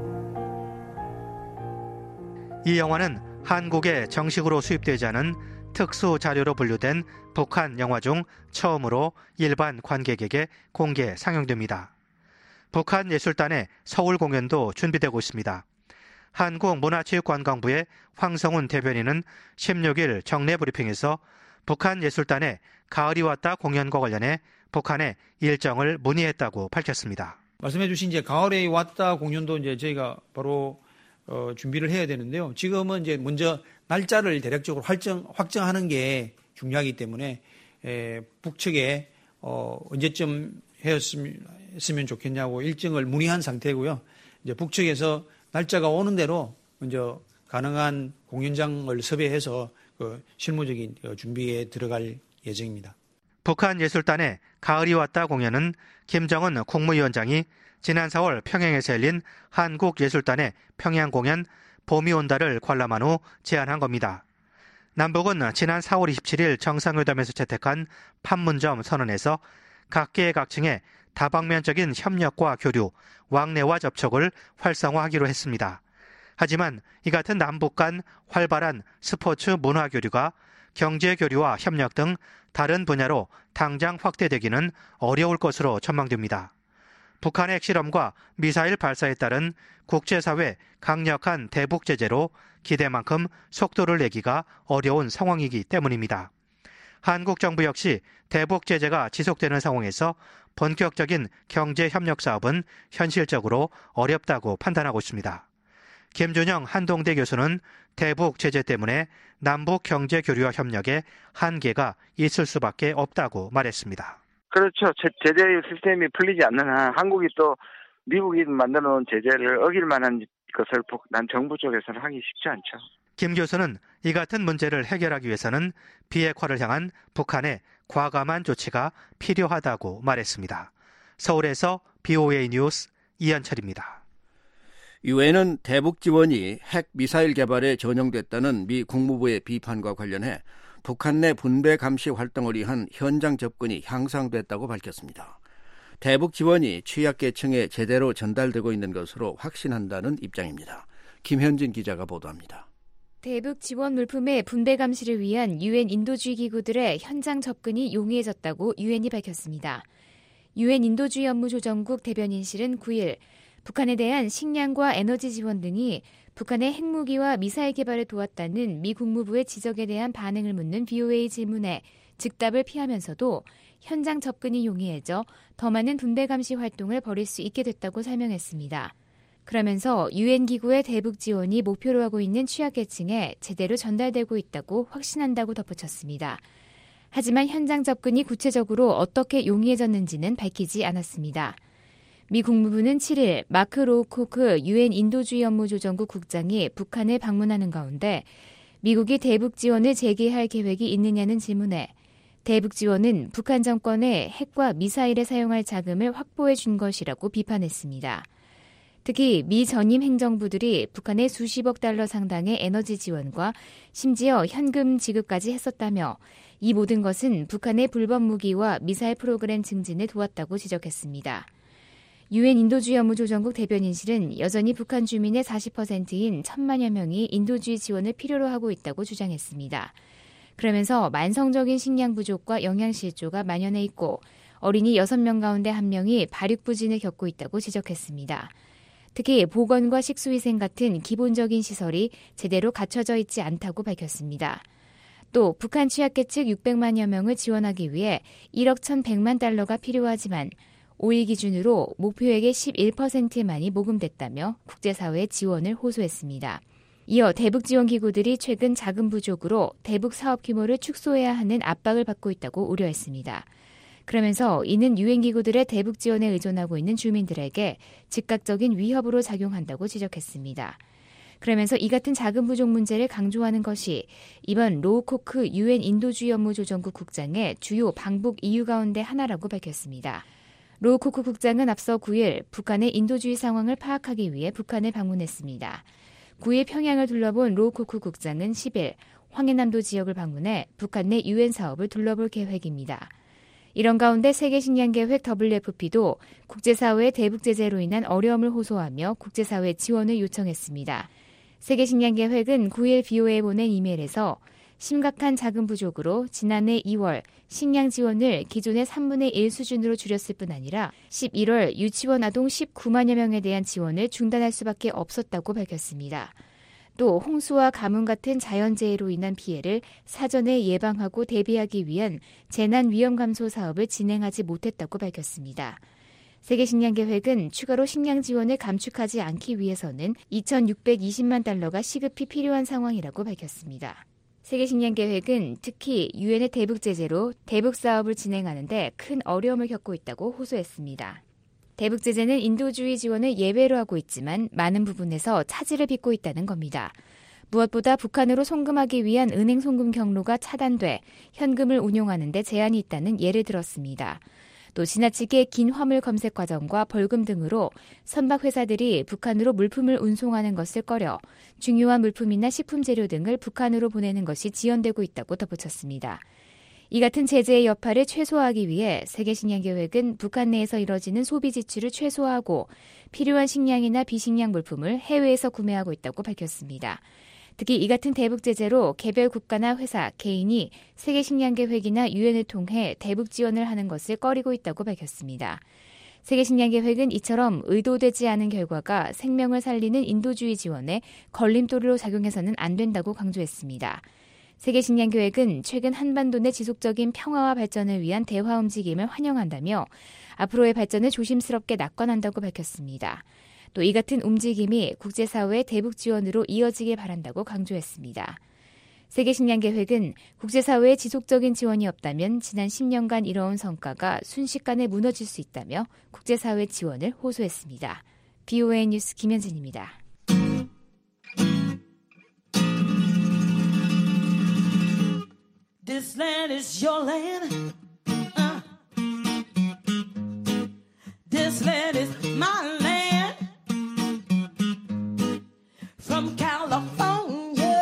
이 영화는 한국에 정식으로 수입되지 않은 특수 자료로 분류된 북한 영화 중 처음으로 일반 관객에게 공개 상영됩니다. 북한 예술단의 서울 공연도 준비되고 있습니다. 한국문화체육관광부의 황성훈 대변인은 16일 정례 브리핑에서 북한 예술단의 가을이 왔다 공연과 관련해 북한에 일정을 문의했다고 밝혔습니다. 말씀해 주신 이제 가을에 왔다 공연도 이제 저희가 바로 준비를 해야 되는데요. 지금은 이제 먼저 날짜를 대략적으로 확정하는 게 중요하기 때문에 북측에 언제쯤 했으면 좋겠냐고 일정을 문의한 상태고요. 이제 북측에서 날짜가 오는 대로 먼저 가능한 공연장을 섭외해서 실무적인 준비에 들어갈 예정입니다. 북한 예술단의 가을이 왔다 공연은 김정은 국무위원장이 지난 4월 평양에서 열린 한국예술단의 평양 공연 봄이 온다를 관람한 후 제안한 겁니다. 남북은 지난 4월 27일 정상회담에서 채택한 판문점 선언에서 각계의 각층의 다방면적인 협력과 교류, 왕래와 접촉을 활성화하기로 했습니다. 하지만 이 같은 남북 간 활발한 스포츠 문화 교류가 경제 교류와 협력 등 다른 분야로 당장 확대되기는 어려울 것으로 전망됩니다. 북한의 핵실험과 미사일 발사에 따른 국제사회 강력한 대북 제재로 기대만큼 속도를 내기가 어려운 상황이기 때문입니다. 한국 정부 역시 대북 제재가 지속되는 상황에서 본격적인 경제 협력 사업은 현실적으로 어렵다고 판단하고 있습니다. 김준영 한동대 교수는 대북 제재 때문에 남북 경제 교류와 협력에 한계가 있을 수밖에 없다고 말했습니다. 그렇죠. 제재 시스템이 풀리지 않는 한 한국이 또 미국이 만들어놓은 제재를 어길 만한 것을 난 정부 쪽에서는 하기 쉽지 않죠. 김 교수는 이 같은 문제를 해결하기 위해서는 비핵화를 향한 북한의 과감한 조치가 필요하다고 말했습니다. 서울에서 BOA 뉴스 이현철입니다. 유엔은 대북 지원이 핵 미사일 개발에 전용됐다는 미 국무부의 비판과 관련해 북한 내 분배 감시 활동을 위한 현장 접근이 향상됐다고 밝혔습니다. 대북 지원이 취약계층에 제대로 전달되고 있는 것으로 확신한다는 입장입니다. 김현진 기자가 보도합니다. 대북 지원 물품의 분배 감시를 위한 유엔 인도주의 기구들의 현장 접근이 용이해졌다고 유엔이 밝혔습니다. 유엔 인도주의 업무조정국 대변인실은 9일 북한에 대한 식량과 에너지 지원 등이 북한의 핵무기와 미사일 개발을 도왔다는 미 국무부의 지적에 대한 반응을 묻는 BOA 질문에 즉답을 피하면서도 현장 접근이 용이해져 더 많은 분배 감시 활동을 벌일 수 있게 됐다고 설명했습니다. 그러면서 유엔 기구의 대북 지원이 목표로 하고 있는 취약계층에 제대로 전달되고 있다고 확신한다고 덧붙였습니다. 하지만 현장 접근이 구체적으로 어떻게 용이해졌는지는 밝히지 않았습니다. 미 국무부는 7일 마크 로우코크 유엔 인도주의 업무조정국 국장이 북한을 방문하는 가운데 미국이 대북 지원을 재개할 계획이 있느냐는 질문에 대북 지원은 북한 정권의 핵과 미사일에 사용할 자금을 확보해 준 것이라고 비판했습니다. 특히 미 전임 행정부들이 북한에 수십억 달러 상당의 에너지 지원과 심지어 현금 지급까지 했었다며 이 모든 것은 북한의 불법 무기와 미사일 프로그램 증진을 도왔다고 지적했습니다. 유엔 인도주의 업무조정국 대변인실은 여전히 북한 주민의 40%인 1,000만여 명이 인도주의 지원을 필요로 하고 있다고 주장했습니다. 그러면서 만성적인 식량 부족과 영양실조가 만연해 있고 어린이 6명 가운데 1명이 발육부진을 겪고 있다고 지적했습니다. 특히 보건과 식수위생 같은 기본적인 시설이 제대로 갖춰져 있지 않다고 밝혔습니다. 또 북한 취약계층 600만여 명을 지원하기 위해 1억 1,100만 달러가 필요하지만 5일 기준으로 목표액의 11%만이 모금됐다며 국제사회의 지원을 호소했습니다. 이어 대북지원기구들이 최근 자금 부족으로 대북 사업 규모를 축소해야 하는 압박을 받고 있다고 우려했습니다. 그러면서 이는 유엔 기구들의 대북 지원에 의존하고 있는 주민들에게 즉각적인 위협으로 작용한다고 지적했습니다. 그러면서 이 같은 자금 부족 문제를 강조하는 것이 이번 로우코크 유엔 인도주의 업무조정국 국장의 주요 방북 이유 가운데 하나라고 밝혔습니다. 로우코크 국장은 앞서 9일 북한의 인도주의 상황을 파악하기 위해 북한을 방문했습니다. 9일 평양을 둘러본 로우코크 국장은 10일 황해남도 지역을 방문해 북한 내 유엔 사업을 둘러볼 계획입니다. 이런 가운데 세계식량계획 WFP도 국제사회의 대북 제재로 인한 어려움을 호소하며 국제사회 지원을 요청했습니다. 세계식량계획은 9일 BOA에 보낸 이메일에서 심각한 자금 부족으로 지난해 2월 식량 지원을 기존의 3분의 1 수준으로 줄였을 뿐 아니라 11월 유치원 아동 19만여 명에 대한 지원을 중단할 수밖에 없었다고 밝혔습니다. 또 홍수와 가뭄 같은 자연재해로 인한 피해를 사전에 예방하고 대비하기 위한 재난 위험 감소 사업을 진행하지 못했다고 밝혔습니다. 세계식량계획은 추가로 식량 지원을 감축하지 않기 위해서는 2,620만 달러가 시급히 필요한 상황이라고 밝혔습니다. 세계식량계획은 특히 유엔의 대북 제재로 대북 사업을 진행하는 데 큰 어려움을 겪고 있다고 호소했습니다. 대북 제재는 인도주의 지원을 예외로 하고 있지만 많은 부분에서 차질을 빚고 있다는 겁니다. 무엇보다 북한으로 송금하기 위한 은행 송금 경로가 차단돼 현금을 운용하는 데 제한이 있다는 예를 들었습니다. 또 지나치게 긴 화물 검색 과정과 벌금 등으로 선박 회사들이 북한으로 물품을 운송하는 것을 꺼려 중요한 물품이나 식품 재료 등을 북한으로 보내는 것이 지연되고 있다고 덧붙였습니다. 이 같은 제재의 여파를 최소화하기 위해 세계식량계획은 북한 내에서 이뤄지는 소비 지출을 최소화하고 필요한 식량이나 비식량 물품을 해외에서 구매하고 있다고 밝혔습니다. 특히 이 같은 대북 제재로 개별 국가나 회사, 개인이 세계식량계획이나 유엔을 통해 대북 지원을 하는 것을 꺼리고 있다고 밝혔습니다. 세계식량계획은 이처럼 의도되지 않은 결과가 생명을 살리는 인도주의 지원에 걸림돌로 작용해서는 안 된다고 강조했습니다. 세계식량계획은 최근 한반도 내 지속적인 평화와 발전을 위한 대화 움직임을 환영한다며 앞으로의 발전을 조심스럽게 낙관한다고 밝혔습니다. 또 이 같은 움직임이 국제사회의 대북 지원으로 이어지길 바란다고 강조했습니다. 세계식량계획은 국제사회의 지속적인 지원이 없다면 지난 10년간 이뤄온 성과가 순식간에 무너질 수 있다며 국제사회 지원을 호소했습니다. BOA 뉴스 김현진입니다. This land is your land. This land is my land. From California,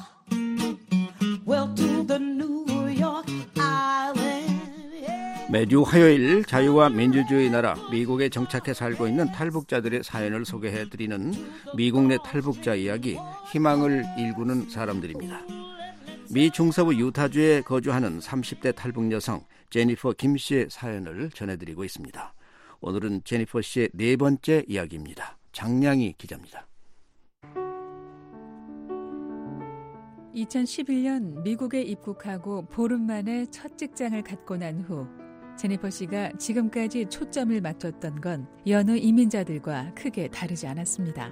well to the New York Island. 매주 화요일 자유와 민주주의 나라 미국에 정착해 살고 있는 탈북자들의 사연을 소개해드리는 미국 내 탈북자 이야기, 희망을 일구는 사람들입니다. 미 중서부 유타주에 거주하는 30대 탈북 여성 제니퍼 김 씨의 사연을 전해드리고 있습니다. 오늘은 제니퍼 씨의 네 번째 이야기입니다. 장량희 기자입니다. 2011년 미국에 입국하고 보름 만에 첫 직장을 갖고 난 후 제니퍼 씨가 지금까지 초점을 맞췄던 건 여느 이민자들과 크게 다르지 않았습니다.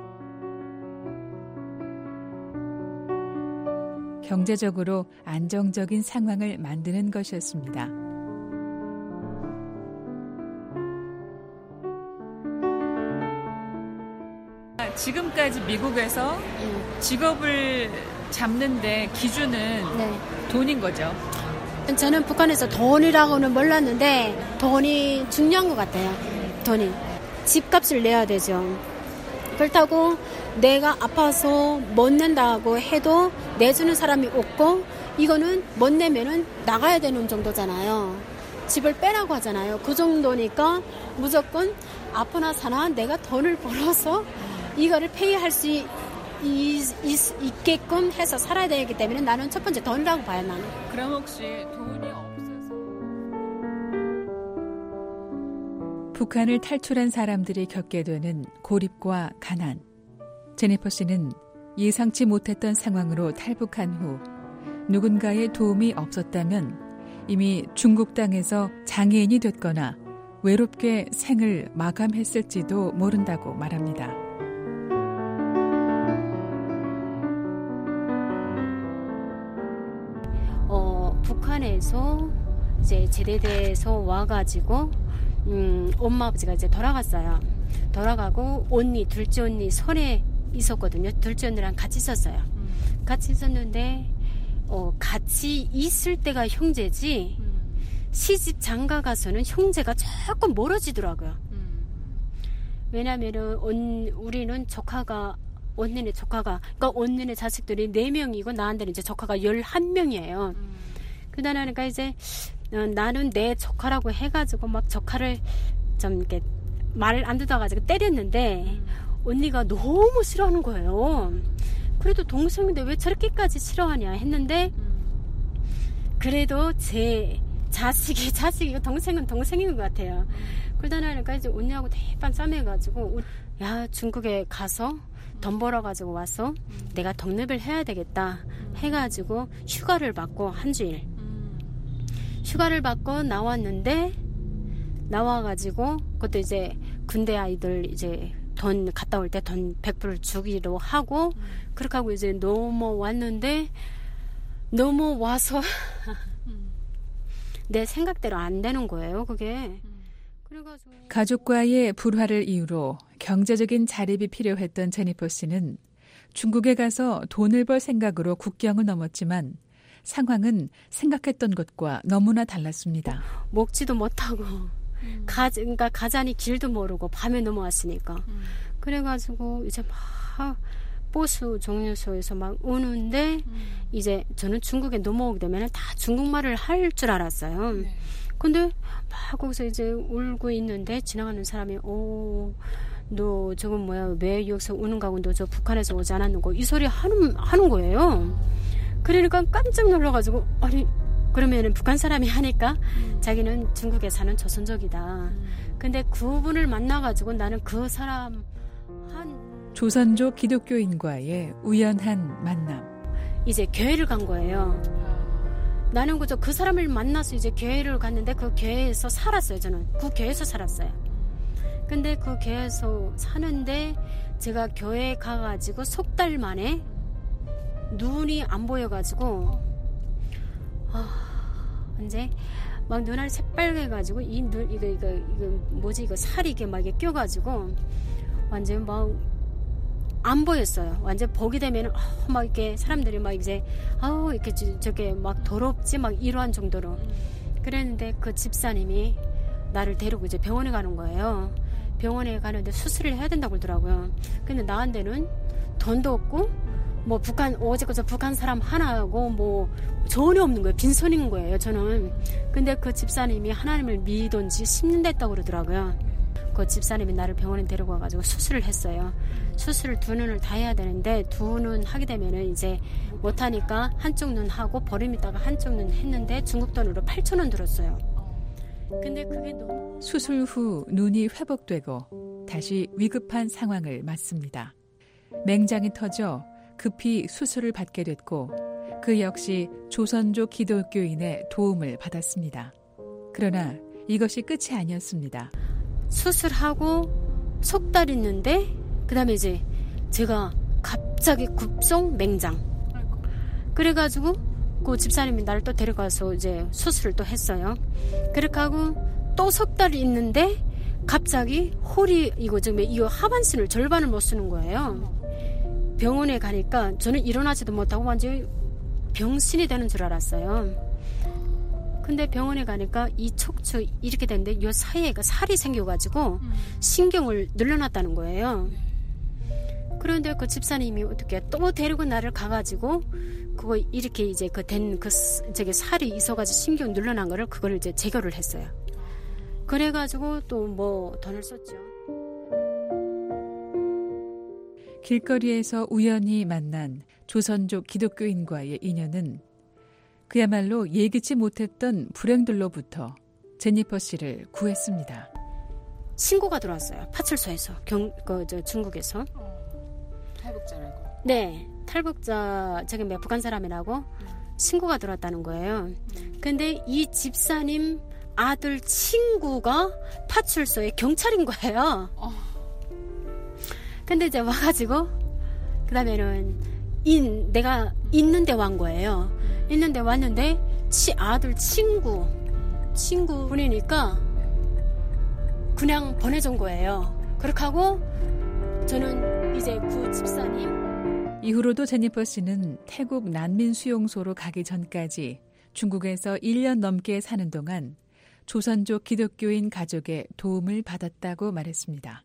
경제적으로 안정적인 상황을 만드는 것이었습니다. 지금까지 미국에서 직업을 잡는데 기준은 돈인 거죠? 저는 북한에서 돈이라고는 몰랐는데 돈이 중요한 것 같아요. 돈이. 집값을 내야 되죠. 그렇다고 내가 아파서 못 낸다고 해도 내주는 사람이 없고 이거는 못 내면은 나가야 되는 정도잖아요. 집을 빼라고 하잖아요. 그 정도니까 무조건 아프나 사나 내가 돈을 벌어서 이거를 페이할 수 있게끔 해서 살아야 되기 때문에 나는 첫 번째 돈이라고 봐요. 나는. 그럼 혹시 돈이 없어서 북한을 탈출한 사람들이 겪게 되는 고립과 가난. 제니퍼 씨는 예상치 못했던 상황으로 탈북한 후 누군가의 도움이 없었다면 이미 중국 땅에서 장애인이 됐거나 외롭게 생을 마감했을지도 모른다고 말합니다. 북한에서 이제 제대돼서 와가지고 엄마 아버지가 이제 돌아갔어요. 돌아가고 언니, 둘째 언니 손에 있었거든요. 둘째 언니랑 같이 있었어요. 같이 있었는데 같이 있을 때가 형제지 시집 장가 가서는 형제가 조금 멀어지더라고요. 왜냐면은 우리는 조카가 언니네 조카가 그러니까 언니네 자식들이 4명이고 나한테는 이제 조카가 11명이에요. 그러니까 이제 나는 내 조카라고 해가지고 막 조카를 좀 이렇게 말을 안 듣어가지고 때렸는데 언니가 너무 싫어하는 거예요. 그래도 동생인데 왜 저렇게까지 싫어하냐 했는데 그래도 제 자식이고 동생은 동생인 것 같아요. 그러다가 이제 언니하고 대판 싸매가지고 야 중국에 가서 돈 벌어가지고 와서 내가 독립을 해야 되겠다 해가지고 휴가를 받고 한 주일 휴가를 받고 나왔는데 나와가지고 그것도 이제 군대 아이들 이제 돈 갔다 올 때 돈 100불 주기로 하고 그렇게 하고 이제 넘어왔는데 넘어와서 내 생각대로 안 되는 거예요 그게. 그래가지고 가족과의 불화를 이유로 경제적인 자립이 필요했던 제니퍼 씨는 중국에 가서 돈을 벌 생각으로 국경을 넘었지만 상황은 생각했던 것과 너무나 달랐습니다. 먹지도 못하고 그러니까 가자니 길도 모르고 밤에 넘어왔으니까 그래가지고 이제 막 버스 정류소에서 막 오는데 이제 저는 중국에 넘어오게 되면 다 중국말을 할 줄 알았어요. 근데 막 거기서 이제 울고 있는데 지나가는 사람이 너 저건 뭐야 왜 여기서 우는 가고 너 저 북한에서 오지 않았는고 이 소리 하는 거예요. 그러니까 깜짝 놀라가지고 아니 그러면은 북한 사람이 하니까 자기는 중국에 사는 조선족이다. 근데 그분을 만나가지고 나는 그 사람 조선족 기독교인과의 우연한 만남. 이제 교회를 간 거예요. 나는 그저 그 사람을 만나서 이제 교회를 갔는데 그 교회에서 살았어요. 저는 그 교회에서 살았어요. 근데 그 교회에서 사는데 제가 교회에 가가지고 석 달 만에 눈이 안 보여가지고 이제 막 눈알 새빨개가지고 이거 뭐지 이거 살이 이게 막 이게 껴가지고 완전 막 안 보였어요. 완전 보게 되면 막 이렇게 사람들이 막 이제 이렇게 저게 막 더럽지 막 이러한 정도로 그랬는데 그 집사님이 나를 데리고 이제 병원에 가는 거예요. 병원에 가는데 수술을 해야 된다고 그러더라고요. 근데 나한테는 돈도 없고 뭐 어제까지 북한 사람 하나하고 뭐 전혀 없는 거예요. 빈손인 거예요. 저는. 근데 그 집사님이 하나님을 믿은 지 10년 됐다고 그러더라고요. 그 집사님이 나를 병원에 데리고 와가지고 수술을 했어요. 수술을 두 눈을 다 해야 되는데 두 눈 하게 되면은 이제 못하니까 한쪽 눈 하고 버림있다가 한쪽 눈 했는데 중국 돈으로 8,000원 들었어요. 근데 그게 너무 수술 후 눈이 회복되고 다시 위급한 상황을 맞습니다. 맹장이 터져 급히 수술을 받게 됐고 그 역시 조선족 기독교인의 도움을 받았습니다. 그러나 이것이 끝이 아니었습니다. 수술하고 석 달 있는데 그 다음에 이제 제가 갑자기 급성 맹장 그래가지고 그 집사님이 나를 또 데려가서 이제 수술을 또 했어요. 그렇게 하고 또 석 달 있는데 갑자기 홀이 이거 하반신을 절반을 못 쓰는 거예요. 병원에 가니까 저는 일어나지도 못하고 완전히 병신이 되는 줄 알았어요. 근데 병원에 가니까 이 척추 이렇게 됐는데 이 사이에가 살이 생겨가지고 신경을 늘려놨다는 거예요. 그런데 그 집사님이 어떻게 또 데리고 나를 가가지고 그거 이렇게 이제 저기 살이 있어가지고 신경 늘려난 거를 그걸 이제 제거를 했어요. 그래가지고 또 뭐 돈을 썼죠. 길거리에서 우연히 만난 조선족 기독교인과의 인연은 그야말로 예기치 못했던 불행들로부터 제니퍼 씨를 구했습니다. 신고가 들어왔어요. 파출소에서 중국에서. 탈북자라고. 네, 탈북자 저기 북한 사람이라고 신고가 들어왔다는 거예요. 근데 이 집사님 아들 친구가 파출소에 경찰인 거예요. 근데 이제 와가지고 그다음에는 내가 있는데 완 거예요. 있는데 왔는데 아들 친구 분이니까 그냥 보내준 거예요. 그렇게 하고 저는 이제 그 집사님 이후로도 제니퍼 씨는 태국 난민 수용소로 가기 전까지 중국에서 1년 넘게 사는 동안 조선족 기독교인 가족의 도움을 받았다고 말했습니다.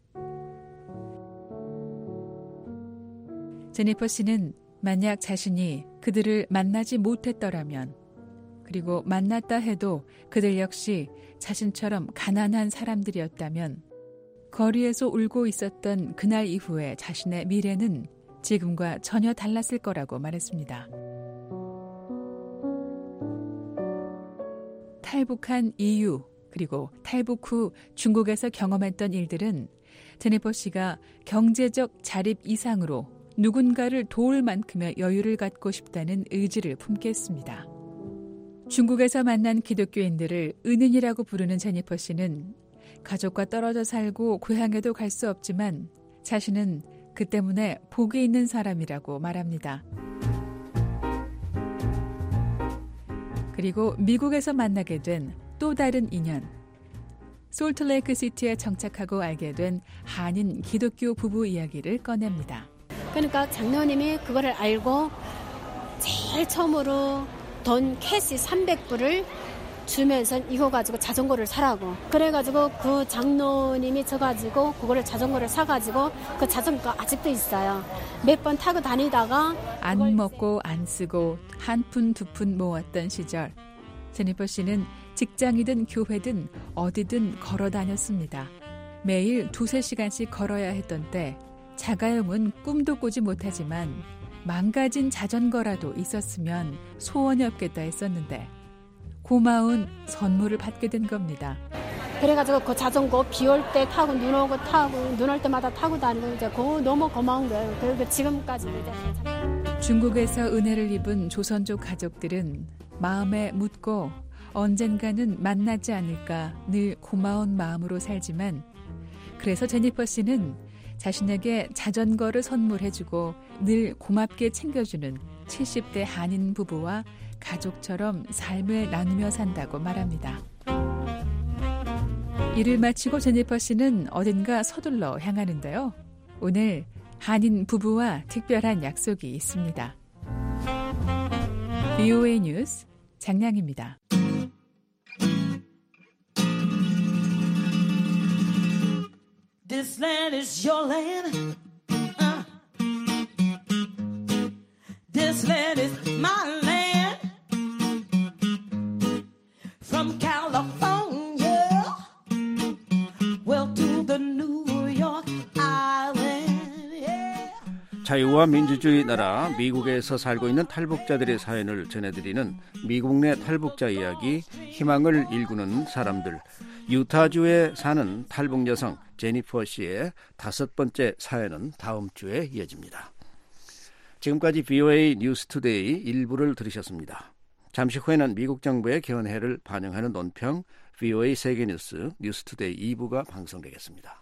제니퍼 씨는 만약 자신이 그들을 만나지 못했더라면 그리고 만났다 해도 그들 역시 자신처럼 가난한 사람들이었다면 거리에서 울고 있었던 그날 이후에 자신의 미래는 지금과 전혀 달랐을 거라고 말했습니다. 탈북한 이유 그리고 탈북 후 중국에서 경험했던 일들은 제니퍼 씨가 경제적 자립 이상으로 누군가를 도울 만큼의 여유를 갖고 싶다는 의지를 품게 했습니다. 중국에서 만난 기독교인들을 은인이라고 부르는 제니퍼 씨는 가족과 떨어져 살고 고향에도 갈 수 없지만 자신은 그 때문에 복이 있는 사람이라고 말합니다. 그리고 미국에서 만나게 된 또 다른 인연. 솔트레이크 시티에 정착하고 알게 된 한인 기독교 부부 이야기를 꺼냅니다. 그러니까 장로님이 그거를 알고 제일 처음으로 돈 캐시 300불을 주면서 이거 가지고 자전거를 사라고. 그래가지고 그 장로님이 져가지고 그거를 자전거를 사가지고 그 자전거 아직도 있어요. 몇 번 타고 다니다가 안 먹고 안 쓰고 한 푼 두 푼 모았던 시절 제니퍼 씨는 직장이든 교회든 어디든 걸어 다녔습니다. 매일 2-3시간씩 걸어야 했던 때 자가용은 꿈도 꾸지 못하지만 망가진 자전거라도 있었으면 소원이 없겠다 했었는데 고마운 선물을 받게 된 겁니다. 그래가지고 그 자전거 비 올 때 타고 눈 오고 타고 눈 올 때마다 타고 다니고 이제 너무 고마운 거예요. 그리고 지금까지 이제 중국에서 은혜를 입은 조선족 가족들은 마음에 묻고 언젠가는 만나지 않을까 늘 고마운 마음으로 살지만 그래서 제니퍼 씨는 자신에게 자전거를 선물해주고 늘 고맙게 챙겨주는 70대 한인 부부와 가족처럼 삶을 나누며 산다고 말합니다. 일을 마치고 제니퍼 씨는 어딘가 서둘러 향하는데요. 오늘 한인 부부와 특별한 약속이 있습니다. VOA 뉴스 장량입니다. This land is your land. This land is my land. From California, well to the New York Island. Yeah. 자유와 민주주의 나라 미국에서 살고 있는 탈북자들의 사연을 전해드리는 미국 내 탈북자 이야기, 희망을 일구는 사람들. 유타주에 사는 탈북 여성 제니퍼 씨의 5번째 사연은 다음 주에 이어집니다. 지금까지 VOA 뉴스투데이 일부를 들으셨습니다. 잠시 후에는 미국 정부의 견해를 반영하는 논평 VOA 세계뉴스 뉴스투데이 2부가 방송되겠습니다.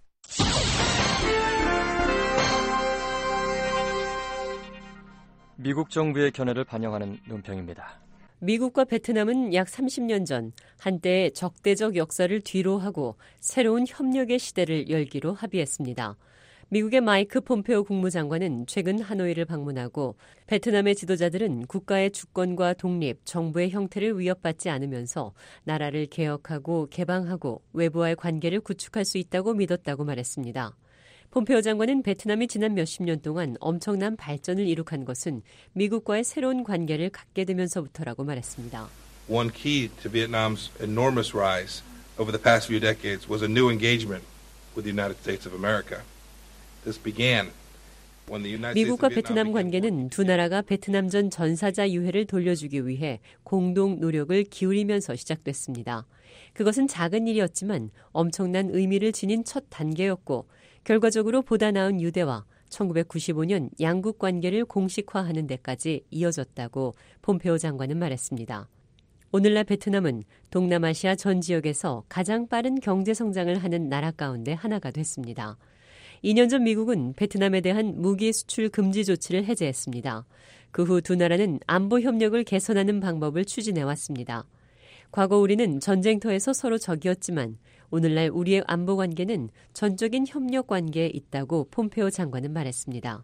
미국 정부의 견해를 반영하는 논평입니다. 미국과 베트남은 약 30년 전 한때의 적대적 역사를 뒤로하고 새로운 협력의 시대를 열기로 합의했습니다. 미국의 마이크 폼페오 국무장관은 최근 하노이를 방문하고 베트남의 지도자들은 국가의 주권과 독립, 정부의 형태를 위협받지 않으면서 나라를 개혁하고 개방하고 외부와의 관계를 구축할 수 있다고 믿었다고 말했습니다. 폼페오 장관은 베트남이 지난 몇십 년 동안 엄청난 발전을 이룩한 것은 미국과의 새로운 관계를 갖게 되면서부터라고 말했습니다. One key to Vietnam's enormous rise over the past few decades was a new engagement with the United States of America. This began when the United States 미국과 베트남 관계는 두 나라가 베트남전 전사자 유해를 돌려주기 위해 공동 노력을 기울이면서 시작됐습니다. 그것은 작은 일이었지만 엄청난 의미를 지닌 첫 단계였고 결과적으로 보다 나은 유대와 1995년 양국 관계를 공식화하는 데까지 이어졌다고 폼페오 장관은 말했습니다. 오늘날 베트남은 동남아시아 전 지역에서 가장 빠른 경제 성장을 하는 나라 가운데 하나가 됐습니다. 2년 전 미국은 베트남에 대한 무기 수출 금지 조치를 해제했습니다. 그 후 두 나라는 안보 협력을 개선하는 방법을 추진해왔습니다. 과거 우리는 전쟁터에서 서로 적이었지만 오늘날 우리의 안보 관계는 전적인 협력 관계에 있다고 폼페오 장관은 말했습니다.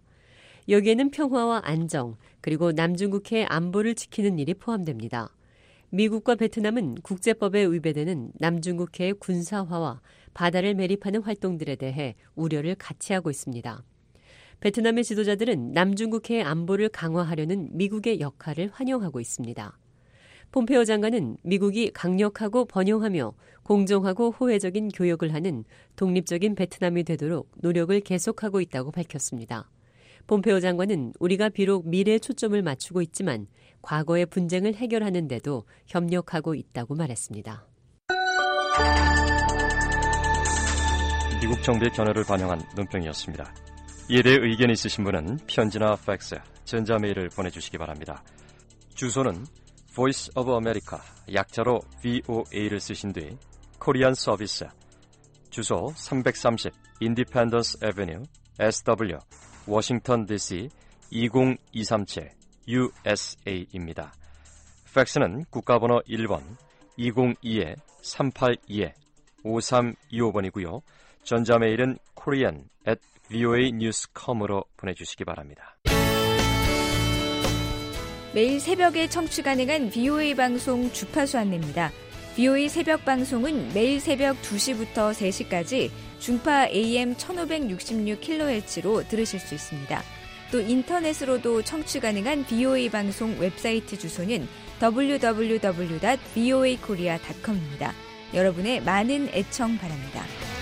여기에는 평화와 안정, 그리고 남중국해의 안보를 지키는 일이 포함됩니다. 미국과 베트남은 국제법에 위배되는 남중국해의 군사화와 바다를 매립하는 활동들에 대해 우려를 같이 하고 있습니다. 베트남의 지도자들은 남중국해의 안보를 강화하려는 미국의 역할을 환영하고 있습니다. 폼페오 장관은 미국이 강력하고 번영하며 공정하고 호혜적인 교역을 하는 독립적인 베트남이 되도록 노력을 계속하고 있다고 밝혔습니다. 폼페오 장관은 우리가 비록 미래에 초점을 맞추고 있지만 과거의 분쟁을 해결하는 데도 협력하고 있다고 말했습니다. 미국 정부의 견해를 반영한 논평이었습니다. 이에 대해 의견이 있으신 분은 편지나 팩스, 전자메일을 보내주시기 바랍니다. 주소는 Voice of America, 약자로 VOA를 쓰신 뒤 코리안 서비스, 주소 330 Independence Avenue, SW, 워싱턴 DC 20237 USA입니다. 팩스는 국가번호 1번 202-382-5325번이고요. 전자메일은 korean@voanews.com으로 보내주시기 바랍니다. 매일 새벽에 청취 가능한 VOA 방송 주파수 안내입니다. VOA 새벽 방송은 매일 새벽 2시부터 3시까지 중파 AM 1566kHz로 들으실 수 있습니다. 또 인터넷으로도 청취 가능한 VOA 방송 웹사이트 주소는 www.voakorea.com입니다. 여러분의 많은 애청 바랍니다.